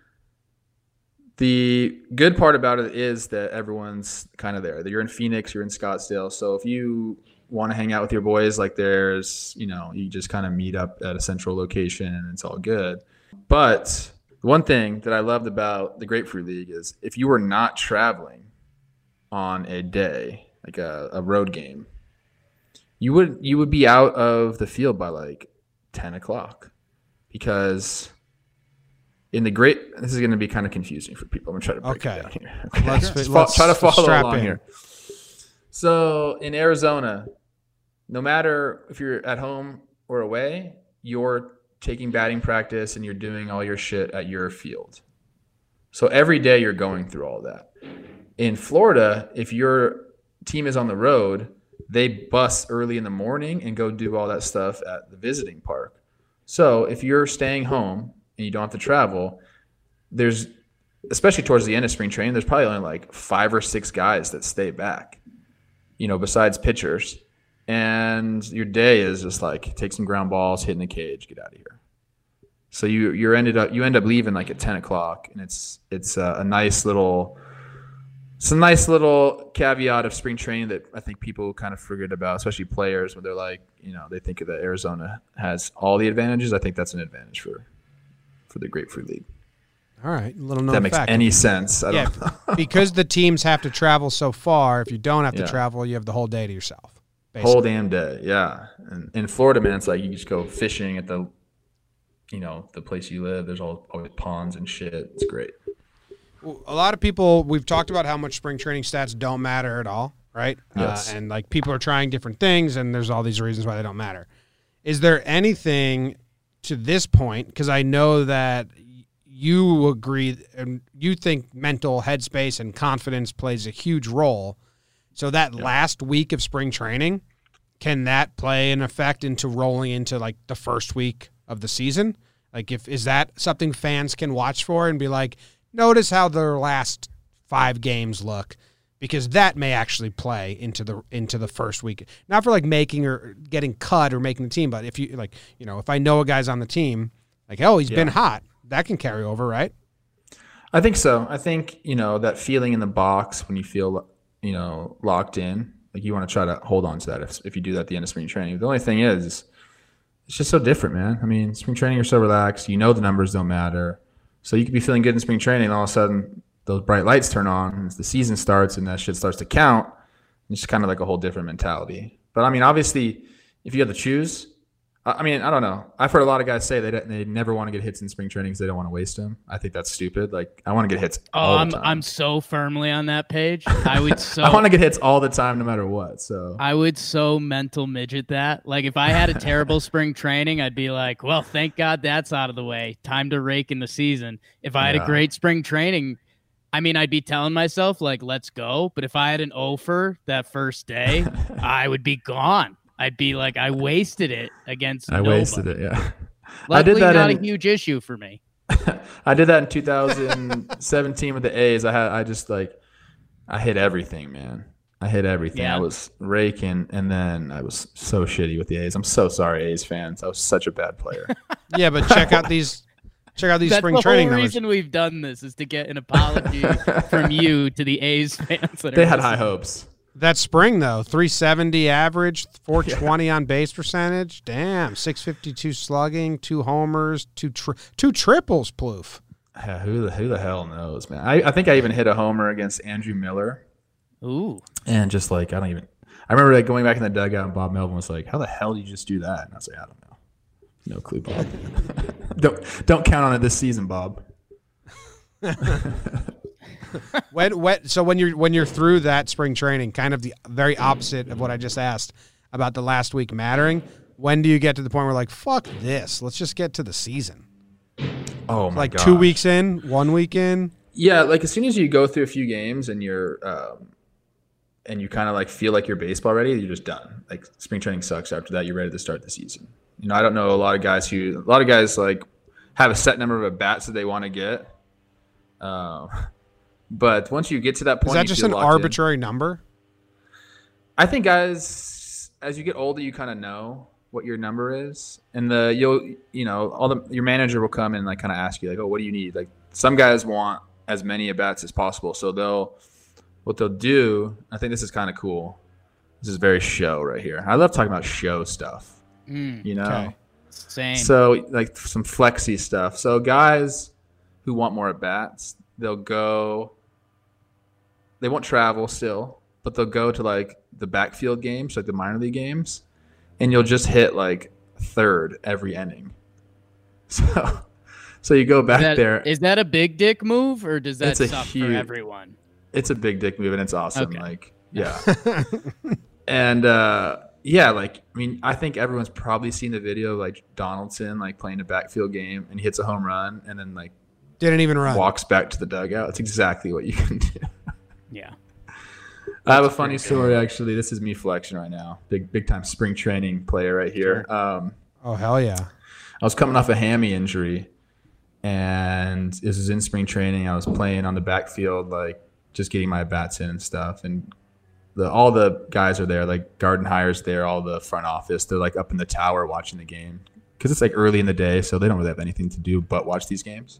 the good part about it is that everyone's kind of there. You're in Phoenix, you're in Scottsdale. So if you want to hang out with your boys, like there's, you know, you just kind of meet up at a central location and it's all good. But one thing that I loved about the Grapefruit League is if you were not traveling on a day, like a, a road game, you would you would be out of the field by like ten o'clock, because in the great this is going to be kind of confusing for people. I'm gonna try to break Okay. it down here. Okay. Let's- Just let's try to follow strap along in. here. So in Arizona, no matter if you're at home or away, you're taking batting practice and you're doing all your shit at your field. So every day you're going through all that. In Florida, if your team is on the road, they bus early in the morning and go do all that stuff at the visiting park. So if you're staying home and you don't have to travel, there's, especially towards the end of spring training, there's probably only like five or six guys that stay back, you know, besides pitchers. And your day is just like take some ground balls, hit in the cage, get out of here. So you you ended up you end up leaving like at ten o'clock, and it's it's a, a nice little it's a nice little caveat of spring training that I think people kind of forget about, especially players, when they're like, you know, they think that Arizona has all the advantages. I think that's an advantage for for the Grapefruit League. All right. A little If known that makes fact. any sense. I Yeah, don't know. because the teams have to travel so far. If you don't have to Yeah. travel, you have the whole day to yourself. Basically. Whole damn day, yeah. And in Florida, man, it's like you just go fishing at the, you know, the place you live. There's all always ponds and shit. It's great. A lot of people, we've talked about how much spring training stats don't matter at all, right? Yes. Uh, and like people are trying different things, and there's all these reasons why they don't matter. Is there anything to this point? Because I know that you agree and you think mental headspace and confidence plays a huge role. So that Yeah. last week of spring training, can that play an effect into rolling into like the first week of the season? Like, if is that something fans can watch for and be like, notice how their last five games look, because that may actually play into the into the first week. Not for like making or getting cut or making the team, but if you like, you know, if I know a guy's on the team, like, oh, he's Yeah. been hot, that can carry over, right? I think so. I think, you know, that feeling in the box when you feel, you know, locked in, like you want to try to hold on to that if, if you do that at the end of spring training. The only thing is, it's just so different, man. I mean, spring training, you're so relaxed. You know the numbers don't matter. So you could be feeling good in spring training, and all of a sudden those bright lights turn on and the season starts and that shit starts to count. It's kind of like a whole different mentality. But, I mean, obviously, if you have to choose, I I mean, I don't know. I've heard a lot of guys say they don't- they never want to get hits in spring training because they don't want to waste them. I think that's stupid. Like, I want to get hits Oh, all I'm the time. I'm so firmly on that page. I would so I want to get hits all the time, no matter what. So I would so mental midget that. Like if I had a terrible spring training, I'd be like, well, thank God that's out of the way. Time to rake in the season. If I had Yeah. a great spring training, I mean, I'd be telling myself like, let's go. But if I had an offer that first day, I would be gone. I'd be like, I wasted it against I nobody. wasted it. Yeah, Luckily, I did that not in- a huge issue for me. I did that in two thousand seventeen with the A's. I had I just like I hit everything, man. I hit everything. Yeah. I was raking, and then I was so shitty with the A's. I'm so sorry, A's fans. I was such a bad player. Yeah, but check out these check out these That's spring the training whole numbers. reason we've done this is to get an apology from you to the A's fans. That They are had high listening. hopes. That spring though, three seventy average, four twenty on base percentage. Damn, six fifty-two slugging, two homers, two tri- two triples. Ploof. Yeah, who the who the hell knows, man? I, I think I even hit a homer against Andrew Miller, Ooh. and just like I don't even. I remember like going back in the dugout, and Bob Melvin was like, "How the hell did you just do that?" And I was like, "I don't know, no clue, Bob. don't don't count on it this season, Bob." When, when, so when you're when you're through that spring training, kind of the very opposite of what I just asked about the last week mattering. When do you get to the point where like, fuck this, let's just get to the season? Oh my Like god! two weeks in, one week in. Yeah, like as soon as you go through a few games and you're um, and you kind of like feel like you're baseball ready, you're just done. Like spring training sucks. After that, you're ready to start the season. You know, I don't know a lot of guys who a lot of guys like have a set number of at bats that they want to get. Um, but once you get to that point, Is that you just feel an locked in. arbitrary number? I think guys, as you get older, you kind of know what your number is, and the you'll you know all the your manager will come and like kind of ask you like, oh, what do you need? Like some guys want as many at bats as possible, so they'll what they'll do. I think this is kind of cool. This is very show right here. I love talking about show stuff. Mm, You know, Okay. same. so like some flexy stuff. So guys who want more at bats, they'll go. They won't travel still, but they'll go to like the backfield games, like the minor league games, and you'll just hit like third every inning. So, so you go back Is that, there. is that a big dick move, or does that It's a suck huge- for everyone? It's a big dick move, and it's awesome. Okay. Like, yeah, and uh, yeah, like I mean, I think everyone's probably seen the video of like Donaldson like playing a backfield game, and he hits a home run, and then like Didn't even run. walks back to the dugout. It's exactly what you can do. Yeah. I have a funny story actually. This is me flexing right now. Big big time spring training player right here. Um, Oh hell yeah! I was coming off a hammy injury, and this was in spring training. I was playing on the backfield, like just getting my bats in and stuff. And the all the guys are there, like Garden Hire's there, all the front office. They're like up in the tower watching the game because it's like early in the day, so they don't really have anything to do but watch these games.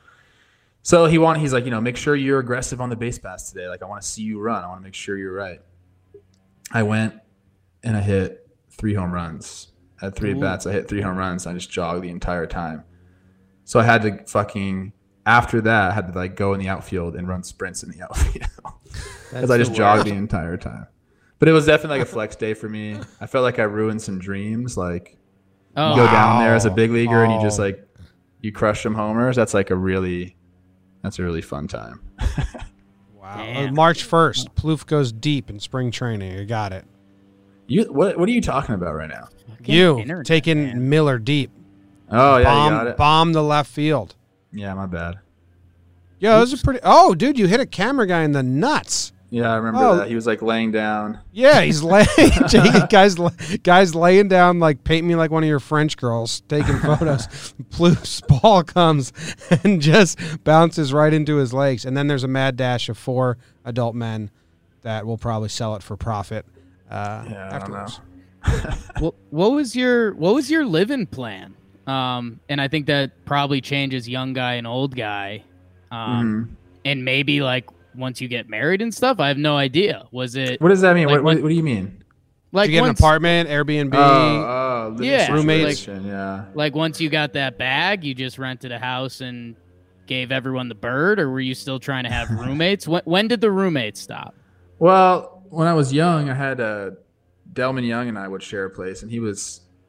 So he want he's like, you know, make sure you're aggressive on the base paths today. Like I want to see you run. I want to make sure you're right. I went and I hit three home runs. I had three at bats. I hit three home runs. I just jogged the entire time. So I had to fucking after that I had to like go in the outfield and run sprints in the outfield because I just jogged the entire time. But it was definitely like a flex day for me. I felt like I ruined some dreams. Like Oh, you go down there as a Wow. big leaguer and you just Oh. like you crush some homers. That's like a really that's a really fun time. Wow. Damn. Uh, March first, Plouffe goes deep in spring training. You got it. You what what are you talking about right now? fucking You internet, taking man. Miller deep. Oh yeah, bomb, you got it. bomb the left field. Yeah, my bad. Yo, those are pretty. Oh, dude, you hit a camera guy in the nuts. Yeah, I remember Oh. that. He was like laying down. Yeah, he's laying. guys, guys laying down like paint me like one of your French girls taking photos. Plouffe's ball comes and just bounces right into his legs, and then there's a mad dash of four adult men that will probably sell it for profit. Uh, Yeah, I don't know. afterwards. what, what was your what was your living plan? Um, and I think that probably changes young guy and old guy. Um, Mhm. and maybe like once you get married and stuff, I have no idea. Was it What does that mean? Like, what, what, when- what do you mean? like Did you get once, an apartment, Airbnb? Oh, oh, living Yeah, roommates. situation, yeah. like once you got that bag, you just rented a house and gave everyone the bird, or were you still trying to have roommates? when, when did the roommates stop? Well, when I was young, I had uh, Delman Young and I would share a place, and he was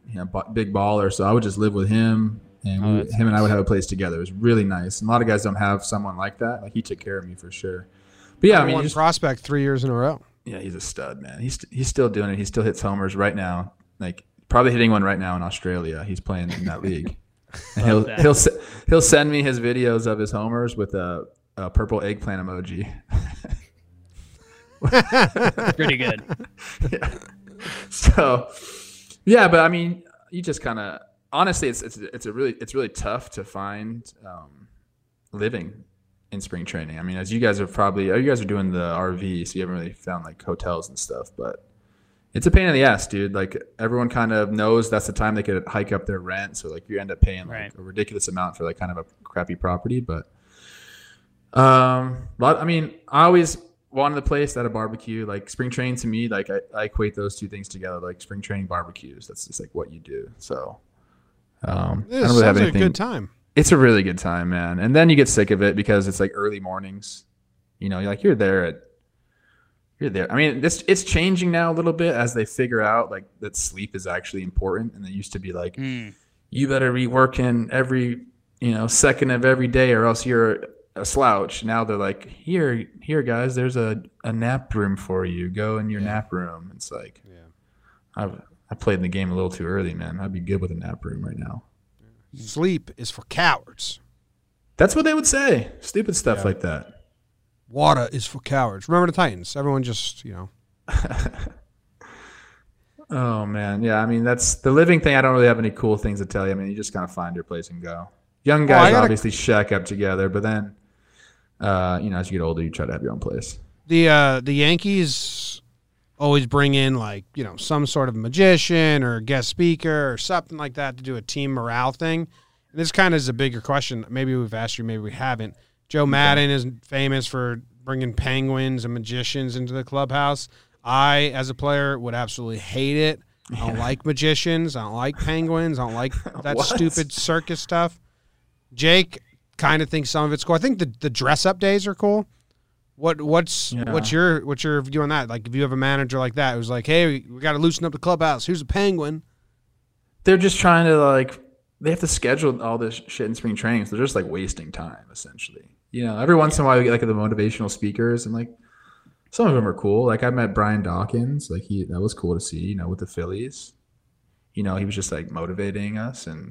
you know, b- big baller. So I would just live with him, and Oh, we, that's him and I nice. would have a place together. It was really nice. And a lot of guys don't have someone like that. Like he took care of me for sure. But yeah, I Number mean, one just, prospect three years in a row. yeah, he's a stud, man. He's he's still doing it. He still hits homers right now. Like probably hitting one right now in Australia. He's playing in that league. And he'll that. he'll se- he'll send me his videos of his homers with a, a purple eggplant emoji. Pretty good. Yeah. So, yeah, but I mean, you just kind of honestly, it's it's it's a really it's really tough to find um, living in spring training. I mean, as you guys are probably you guys are doing the R V, so you haven't really found like hotels and stuff, but it's a pain in the ass, dude. Like everyone kind of knows that's the time they could hike up their rent, so like you end up paying like Right. a ridiculous amount for like kind of a crappy property. But um, lot. I mean, I always wanted a place that had a barbecue. Like spring training to me, like I, I equate those two things together. Like spring training barbecues. That's just like what you do. So um, I This don't really have sounds like a anything. good time. It's a really good time, man. And then you get sick of it because it's like early mornings. You know, you're like you're there at you're there. I mean, this it's changing now a little bit as they figure out like that sleep is actually important. And they used to be like, Mm. you better be working every you know second of every day or else you're a slouch. Now they're like, here, here, guys, there's a, a nap room for you. Go in your Yeah. nap room. It's like, Yeah. I've I played in the game a little too early, man. I'd be good with a nap room right now. Sleep is for cowards. That's what they would say. Stupid stuff Yeah. like that. Water is for cowards. Remember the Titans. Everyone just, you know. Oh man, yeah. I mean, that's the living thing. I don't really have any cool things to tell you. I mean, you just kind of find your place and go. Young Oh, I guys gotta- obviously shack up together, but then, uh, you know, as you get older, you try to have your own place. The uh, the Yankees always bring in like, you know, some sort of magician or guest speaker or something like that to do a team morale thing. And this kind of is a bigger question. Maybe we've asked you, maybe we haven't. Joe Madden is famous for bringing penguins and magicians into the clubhouse. I, as a player, would absolutely hate it. I don't like magicians. I don't like penguins. I don't like that What? stupid circus stuff. Jake kind of thinks some of it's cool. I think the, the dress up days are cool. What what's Yeah. what's your what's your view on that? Like if you have a manager like that who's like, hey, we, we got to loosen up the clubhouse. Here's a penguin. They're just trying to like they have to schedule all this shit in spring training, so they're just like wasting time essentially. You know, every once in a while you get like the motivational speakers, and like some of them are cool. Like I met Brian Dawkins, like he that was cool to see. You know, with the Phillies, you know, he was just like motivating us, and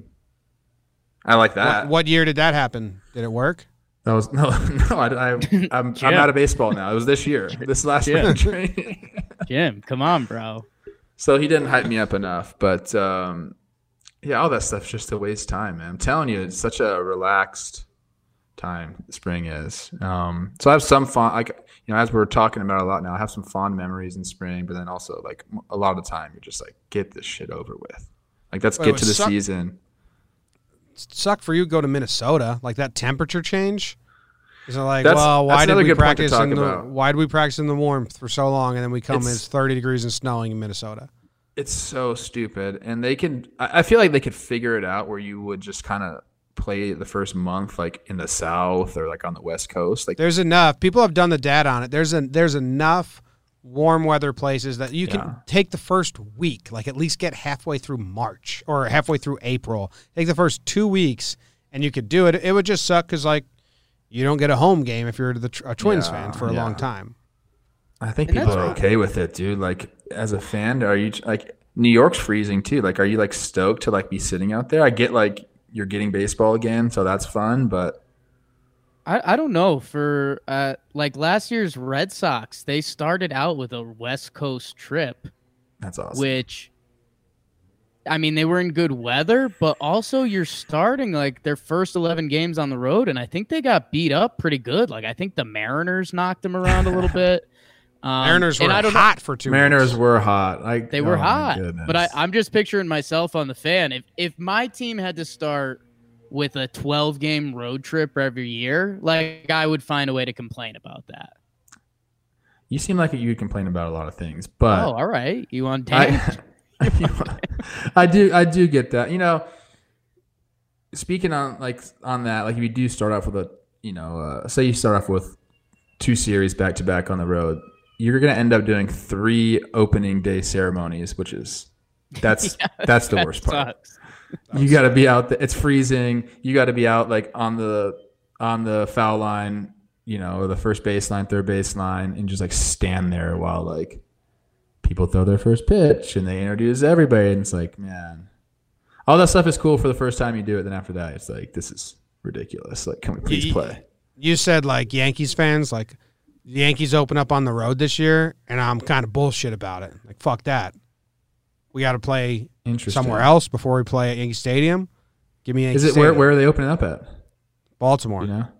I like that. What, what year did that happen? Did it work? That was no, no. I, I, I'm I'm Yeah. out of baseball now. It was this year, this last Yeah. spring training. Jim, come on, bro. So he didn't hype me up enough, but um, yeah, all that stuff's just a waste of time, man. I'm telling you, it's such a relaxed time. Spring is. Um, so I have some fun, like you know, as we're talking about a lot now, I have some fond memories in spring, but then also like a lot of the time, you're just like, get this shit over with. Like let's Wait, get wait, to the suck- season. Suck for you to go to Minnesota, like that temperature change. Is it like, That's- well, why that's did another we good point to practice talk in the about. why did we practice in the warmth for so long and then we come It's- it's thirty degrees and snowing in Minnesota? It's so stupid, and they can. I I feel like they could figure it out where you would just kind of play the first month like in the South or like on the West Coast. Like There's enough. People have done the data on it. There's a there's enough warm weather places that you can Yeah. take the first week, like at least get halfway through March or halfway through April. Take the first two weeks, and you could do it. It would just suck because like you don't get a home game if you're the a Twins Yeah, fan for a yeah. long time. I think And people that's are right. okay with it, dude. Like as a fan, are you like New York's freezing too? Like, are you like stoked to like be sitting out there? I get like you're getting baseball again, so that's fun. But I, I don't know. For uh, like last year's Red Sox, they started out with a West Coast trip, that's awesome. which, I mean, they were in good weather, but also you're starting like their first eleven games on the road, and I think they got beat up pretty good. Like I think the Mariners knocked them around a little bit. Um, Mariners were and I don't know- hot for two Mariners weeks. were hot. Like They were oh my hot, goodness. but I, I'm just picturing myself on the fan. If if my team had to start with a twelve game road trip every year, like I would find a way to complain about that. You seem like you complain about a lot of things, but Oh, all right. You want damage? I, I do I do get that. You know, speaking on like on that, like if you do start off with a you know, uh, say you start off with two series back to back on the road, you're gonna end up doing three opening day ceremonies, which is That's Yeah, that's the that worst part. sucks. You got to be out there. It's freezing. You got to be out like on the on the foul line, you know, or the first baseline, third baseline, and just like stand there while like people throw their first pitch and they introduce everybody. And it's like, man, all that stuff is cool for the first time you do it. Then after that, it's like, this is ridiculous. Like, can we please You- play? You said like Yankees fans, like the Yankees open up on the road this year, and I'm kind of bullshit about it. Like, fuck that. We got to play Interesting. somewhere else before we play at Yankee Stadium. Give me Yankee Is it Stadium. where where are they opening up at? Baltimore. You know,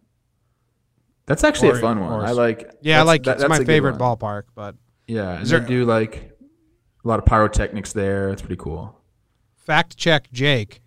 that's actually Or- a fun one. or- I like. Yeah, I that's- like that- it's that's my a good favorite one. ballpark, but Yeah, and Is they there- do like a lot of pyrotechnics there. It's pretty cool. fact check Jake.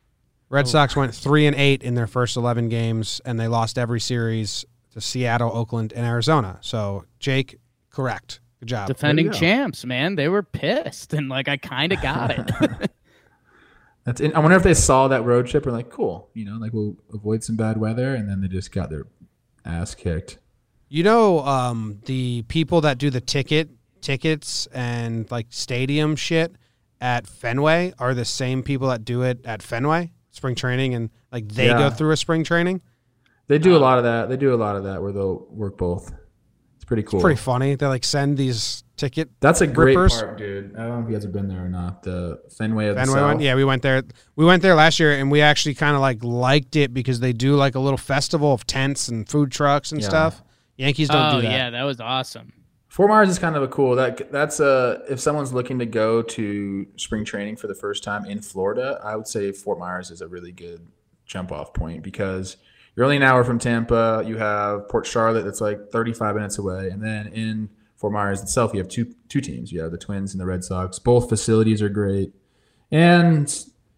Red Oh. Sox went three and eight in their first eleven games, and they lost every series to Seattle, Oakland, and Arizona. So Jake, correct. Good job. Defending go. champs, man. They were pissed, and like I kind of got it. That's. I wonder if they saw that road trip and like, cool, you know, like we'll avoid some bad weather, and then they just got their ass kicked. You know, um, the people that do the ticket tickets and like stadium shit at Fenway are the same people that do it at Fenway spring training, and like they Yeah. go through a spring training. They do a lot of that. They do a lot of that where they'll work both. It's pretty cool. It's pretty funny. They like send these ticket That's a great rippers. park, dude. I don't know if you guys have been there or not. The Fenway of the Fenway South. one. Yeah, we went there. We went there last year, and we actually kind of like liked it because they do like a little festival of tents and food trucks and Yeah. stuff. Yankees don't oh do that. yeah, that was awesome. Fort Myers is kind of a cool. That that's a if someone's looking to go to spring training for the first time in Florida, I would say Fort Myers is a really good jump off point because you're only an hour from Tampa. You have Port Charlotte that's like thirty-five minutes away, and then in Fort Myers itself, you have two two teams. You have the Twins and the Red Sox. Both facilities are great, and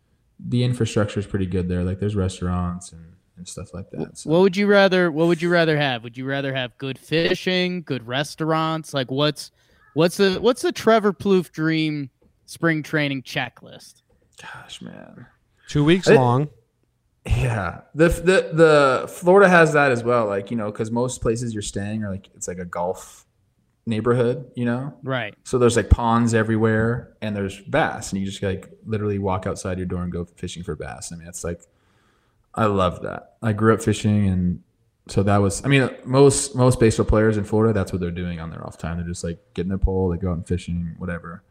the infrastructure is pretty good there. Like there's restaurants and, and stuff like that. So. What would you rather? What would you rather have? Would you rather have good fishing, good restaurants? Like what's what's the what's the Trevor Plouffe dream spring training checklist? Gosh, man. Two weeks I- long. Yeah, the the the Florida has that as well. Like you know, because most places you're staying are like it's like a golf neighborhood, you know. Right. So there's like ponds everywhere, and there's bass, and you just like literally walk outside your door and go fishing for bass. I mean, it's like I love that. I grew up fishing, and so that was. I mean, most most baseball players in Florida, that's what they're doing on their off time. They're just like getting their pole, they go out and fishing, whatever.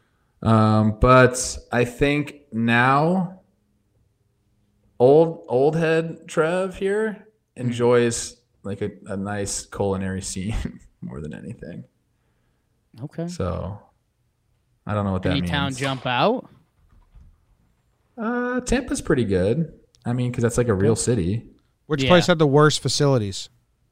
Um, but I think now. Old old head Trev here enjoys like a, a nice culinary scene more than anything. Okay. So I don't know what that Any means. town jump out? Uh, Tampa's pretty good. I mean, because that's like a real city. Which Yeah. place had the worst facilities?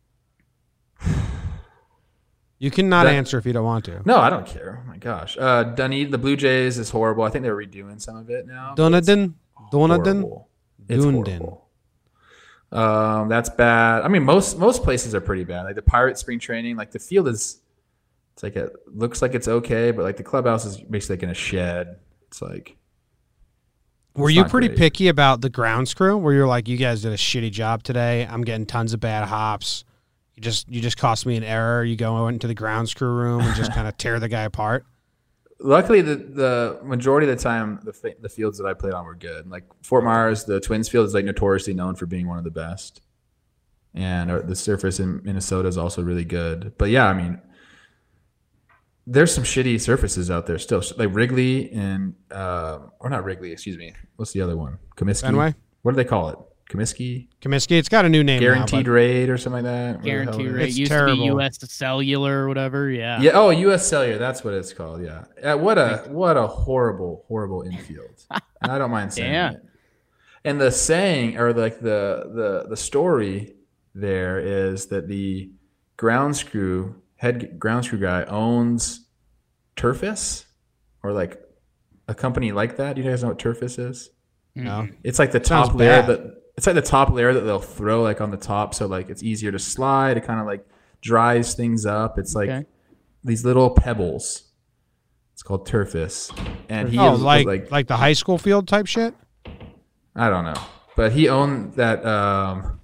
You cannot That- answer if you don't want to. No, I don't care. Oh my gosh. Uh, Dunedin, the Blue Jays is horrible. I think they're redoing some of it now. Dunedin? Dunedin? Horrible. It's Dunedin. horrible. Um, that's bad. I mean, most most places are pretty bad. Like the Pirate spring training, like the field is, it's like it looks like it's okay, but like the clubhouse is basically like in a shed. It's like. Were it's you not pretty great. picky about the grounds crew? Where you're like, you guys did a shitty job today. I'm getting tons of bad hops. You just you just cost me an error. You go into the grounds crew room and just kind of tear the guy apart. Luckily, the, the majority of the time, the fi- the fields that I played on were good. Like Fort Myers, the Twins field is like notoriously known for being one of the best, and uh, the surface in Minnesota is also really good. But yeah, I mean, there's some shitty surfaces out there still, like Wrigley and uh, or not Wrigley, excuse me. What's the other one? Comiskey. Fenway? What do they call it? Comiskey? Comiskey, it's got a new name Guaranteed now. rate or something like that. Whatever the hell Guarantee it is. rate It's used terrible. to be U S Cellular or whatever. Yeah. Yeah. Oh, U S Cellular. That's what it's called. Yeah. Uh, what a what a horrible horrible infield. And I don't mind saying Yeah. it. And the saying or like the the the story there is that the ground screw head ground screw guy owns Turfus or like a company like that. Do you guys know what Turfus is? No. It's like the Sounds top layer bad. that it's like the top layer that they'll throw like on the top, so like it's easier to slide. It kind of like dries things up. It's like Okay. these little pebbles. It's called Turfus, and he Oh, was like, like, like the high school field type shit? I don't know, but he owned that. Um,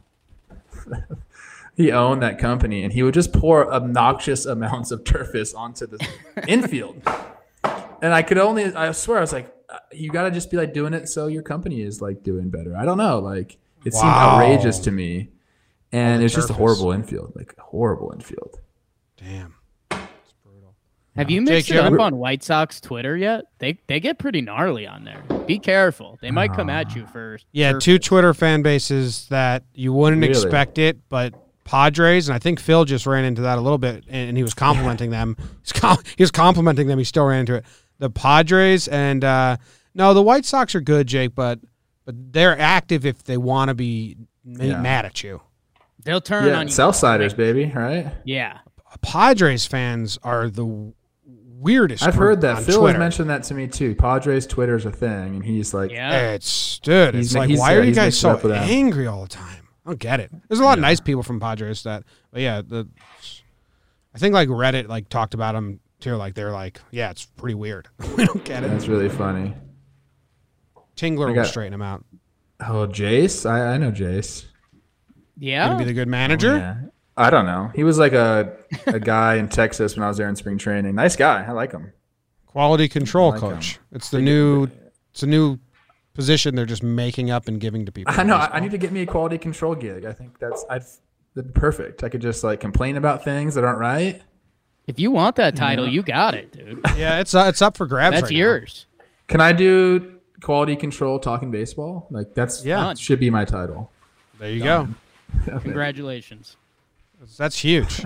he owned that company, and he would just pour obnoxious amounts of Turfus onto the infield. And I could only, I swear, I was like, you got to just be like doing it so your company is like doing better. I don't know. Like it Wow. seemed outrageous to me. And the it's just a turf horrible infield, like horrible infield. Damn. Have you Jake, mixed you it up ever- on White Sox Twitter yet? They they get pretty gnarly on there. Be careful. They might come at you first. Yeah, two Twitter fan bases that you wouldn't Really? expect it, but Padres, and I think Phil just ran into that a little bit, and he was complimenting them. He's com- he was complimenting them. He still ran into it. The Padres and uh, no, the White Sox are good, Jake, but but they're active if they want to be ma- Yeah. mad at you. They'll turn Yeah, on you. Southsiders, baby, right? Yeah. Padres fans are the weirdest. I've group heard that. on Phil Twitter. has mentioned that to me too. Padres Twitter's a thing, and he's like, Yeah. It's dude. He's It's ma- like, he's- why yeah, are you he's guys mixed it so up with that. angry all the time? I don't get it. There's a lot of nice people from Padres that, but yeah, the I think like Reddit like talked about them too. Like they're like, yeah, it's pretty weird. We don't get it. that's really funny. Tingler I will got- straighten him out. Oh, Jace? I, I know Jace. Yeah. Gonna be the good manager. Yeah. I don't know. He was like a, a guy in Texas when I was there in spring training. Nice guy. I like him. Quality control I like coach. him. It's the new. It's a new position they're just making up and giving to people. I know. I, I need to get me a quality control gig. I think that's I've that'd be perfect. I could just like complain about things that aren't right. If you want that title, you got it, dude. Yeah, it's uh, it's up for grabs. That's right now. yours. Can I do quality control talking baseball? Like that's Yeah. Done. should be my title. There you go. Congratulations. That's huge.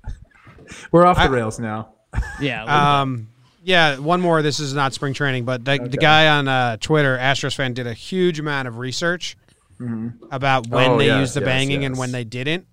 We're off the I- rails now. Yeah. Um, yeah, one more. This is not spring training, but the, the Okay. guy on uh, Twitter, Astros fan, did a huge amount of research about when Oh, they yes, used the yes, banging and yes. when they didn't.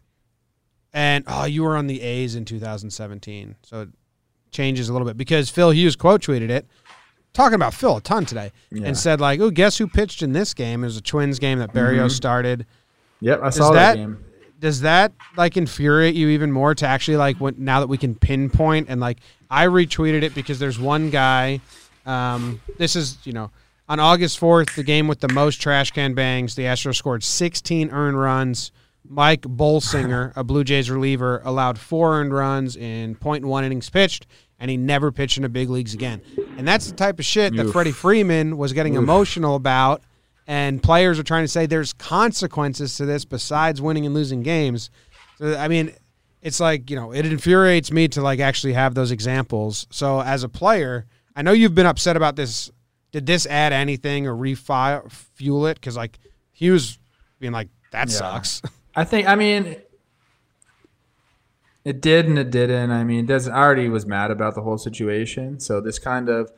And oh, you were on the A's in two thousand seventeen, so it changes a little bit because Phil Hughes quote tweeted it, talking about Phil a ton today, Yeah. and said like, "Oh, guess who pitched in this game? It was a Twins game that Barrios started." Yep, I saw that- that game. Does that like infuriate you even more to actually like when now that we can pinpoint and like I retweeted it because there's one guy. Um, this is you know on August fourth, the game with the most trash can bangs. The Astros scored sixteen earned runs. Mike Bolsinger, a Blue Jays reliever, allowed four earned runs in point one innings pitched, and he never pitched in the big leagues again. And that's the type of shit that Oof. Freddie Freeman was getting emotional about. And players are trying to say there's consequences to this besides winning and losing games. So, I mean, it's like, you know, it infuriates me to like actually have those examples. So as a player, I know you've been upset about this. Did this add anything or refuel it? Because like Hughes being like, that Yeah. sucks. I think. I mean, it did and it didn't. I mean, Des I already was mad about the whole situation. So this kind of,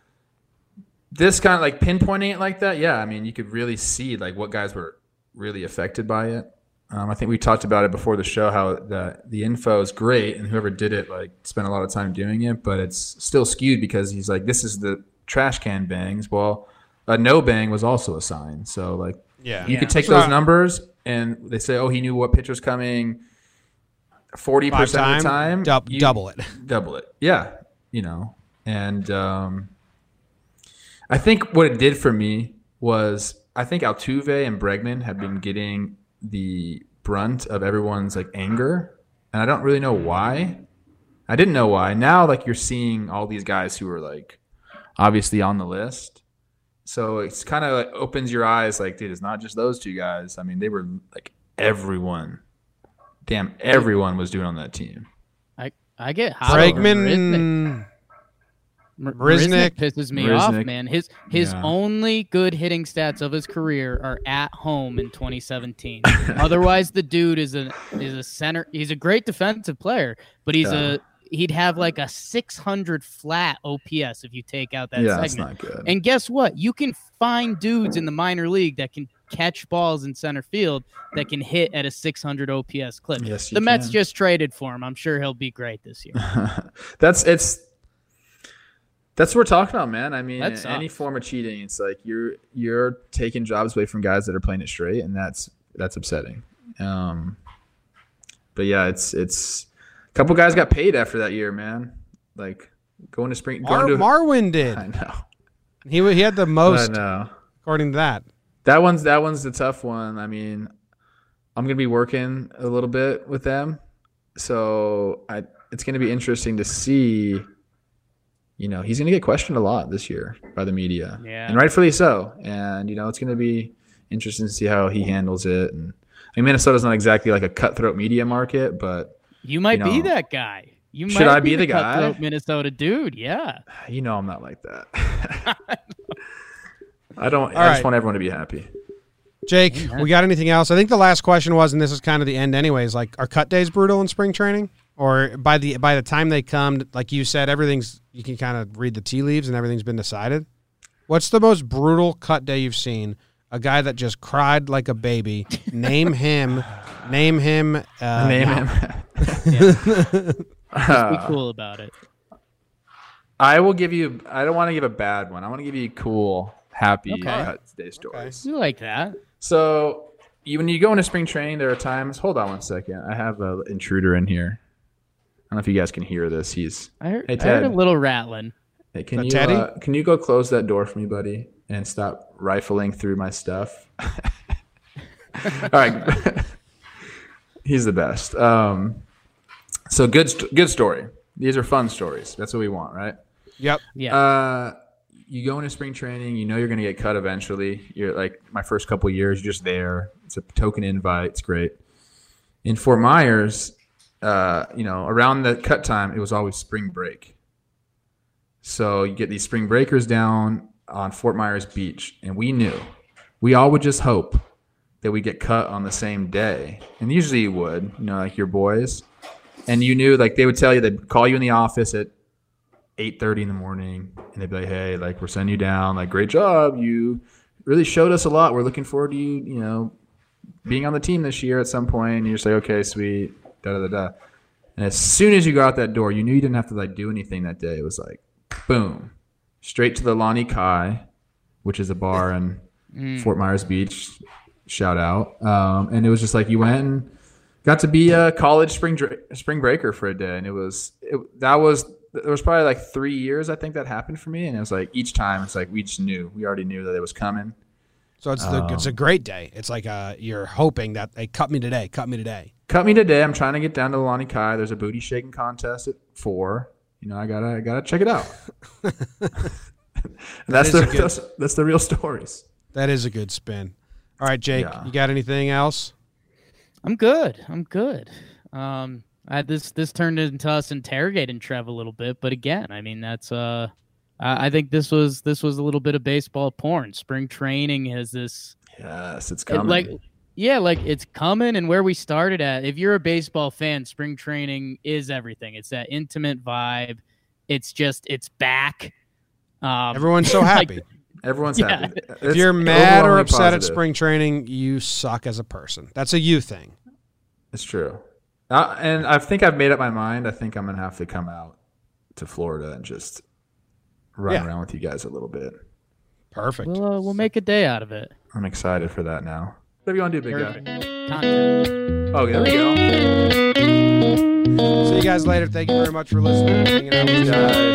this kind of like pinpointing it like that. Yeah, I mean, you could really see like what guys were really affected by it. Um, I think we talked about it before the show how the the info is great and whoever did it like spent a lot of time doing it, but it's still skewed because he's like, this is the trash can bangs. Well, a no bang was also a sign. So like. Yeah. You Yeah. could take So those I- numbers and they say, oh, he knew what pitch was coming forty Five percent of time, the time. dub- you- double it. Double it. Yeah. You know, and um, I think what it did for me was I think Altuve and Bregman have been getting the brunt of everyone's like anger. And I don't really know why. I didn't know why. Now, like, you're seeing all these guys who are like obviously on the list. So it's kind of like opens your eyes like, dude, it's not just those two guys. I mean, they were like everyone. Damn, everyone was doing on that team. I I get hot over Marisnick. Bregman, Mar- Marisnick. Marisnick pisses me off, Marisnick. man. His his Yeah. only good hitting stats of his career are at home in twenty seventeen. Otherwise, the dude is a is a center. He's a great defensive player, but he's Yeah. a he'd have like a six hundred flat O P S if you take out that yeah, that's segment. not good. And guess what? You can find dudes in the minor league that can catch balls in center field that can hit at a six hundred O P S clip. Yes, you The Mets can. just traded for him. I'm sure he'll be great this year. that's it's that's what we're talking about, man. I mean, That any sucks. form of cheating, it's like you're you're taking jobs away from guys that are playing it straight, and that's that's upsetting. Um, but yeah, it's it's a couple guys got paid after that year, man. Like going to spring, Mar- going to Marwin did. I know, He he had the I most know. according to that. That one's that one's the tough one. I mean, I'm gonna be working a little bit with them, so I it's gonna be interesting to see you know, he's going to get questioned a lot this year by the media, Yeah. and rightfully so. And, you know, it's going to be interesting to see how he handles it. And I mean, Minnesota's not exactly like a cutthroat media market, but You might you be know, that guy. You should might I be be the guy? cutthroat Minnesota dude. Yeah. you know, I'm not like that. I don't, All I just right. want everyone to be happy. Jake, Amen. we got anything else? I think the last question was, and this is kind of the end anyways, like, are cut days brutal in spring training? Or by the by the time they come, like you said, everything's, you can kind of read the tea leaves and everything's been decided? What's the most brutal cut day you've seen? A guy that just cried like a baby. Name him. Name him. Uh, Name no. him. Just be Uh, cool about it. I will give you, I don't want to give a bad one. I want to give you cool, happy Okay. cut day stories. You like that? So you, when you go into spring training, there are times. Hold on one second. I have an intruder in here. I don't know if you guys can hear this. He's I heard, Hey, I heard a Ted. little rattling. hey, can That you Teddy? uh, can you go close that door for me, buddy, and stop rifling through my stuff? All right, he's the best. Um, so good, st- good story. These are fun stories. That's what we want, right? Yep. Yeah. Uh, you go into spring training, you know you're going to get cut eventually. You're like my first couple of years, you're just there. It's a token invite. It's great. In Fort Myers, uh, you know, around the cut time, it was always spring break. So you get these spring breakers down on Fort Myers Beach, and we knew. We all would just hope that we get cut on the same day. And usually you would, you know, like your boys. And you knew, like, they would tell you, they'd call you in the office at eight thirty in the morning, and they'd be like, hey, like, we're sending you down, like, great job, you really showed us a lot, we're looking forward to you, you know, being on the team this year at some point. And you're just like, okay, sweet, da da da da. And as soon as you got out that door, you knew you didn't have to, like, do anything that day. It was like, boom, straight to the Lani Kai, which is a bar in Mm. Fort Myers Beach, shout out. Um, and it was just like, you went and got to be a college spring dra- spring breaker for a day. And it was, it, that was, there was probably like three years, I think, that happened for me. And it was like, each time it's like, we just knew, we already knew that it was coming. So it's the, it's a Um, great day. It's like uh, you're hoping that they cut me today, cut me today. Cut me today. I'm trying to get down to the Lani Kai. There's a booty shaking contest at four. You know, I gotta, I gotta check it out. that's is the, a good- that's, that's the real stories. That is a good spin. All right, Jake, Yeah. you got anything else? I'm good. I'm good. Um, I, this this turned into us interrogating Trev a little bit, but again, I mean, that's uh, I, I think this was this was a little bit of baseball porn. Spring training has this Yes, it's it, coming. like, yeah, like it's coming, and where we started at. If you're a baseball fan, spring training is everything. It's that intimate vibe. It's just it's back. Um, Everyone's so like, happy. Everyone's Yeah. happy. If It's you're mad or overwhelmingly upset at positive. spring training, you suck as a person. That's a you thing. It's true. Uh, and I think I've made up my mind. I think I'm going to have to come out to Florida and just run Yeah. around with you guys a little bit. Perfect. we'll uh, we'll make a day out of it. I'm excited for that now. What do you want to do, big Perfect. guy? Content. Oh, there we go. See you guys later. Thank you very much for listening and hanging out with us. Guys.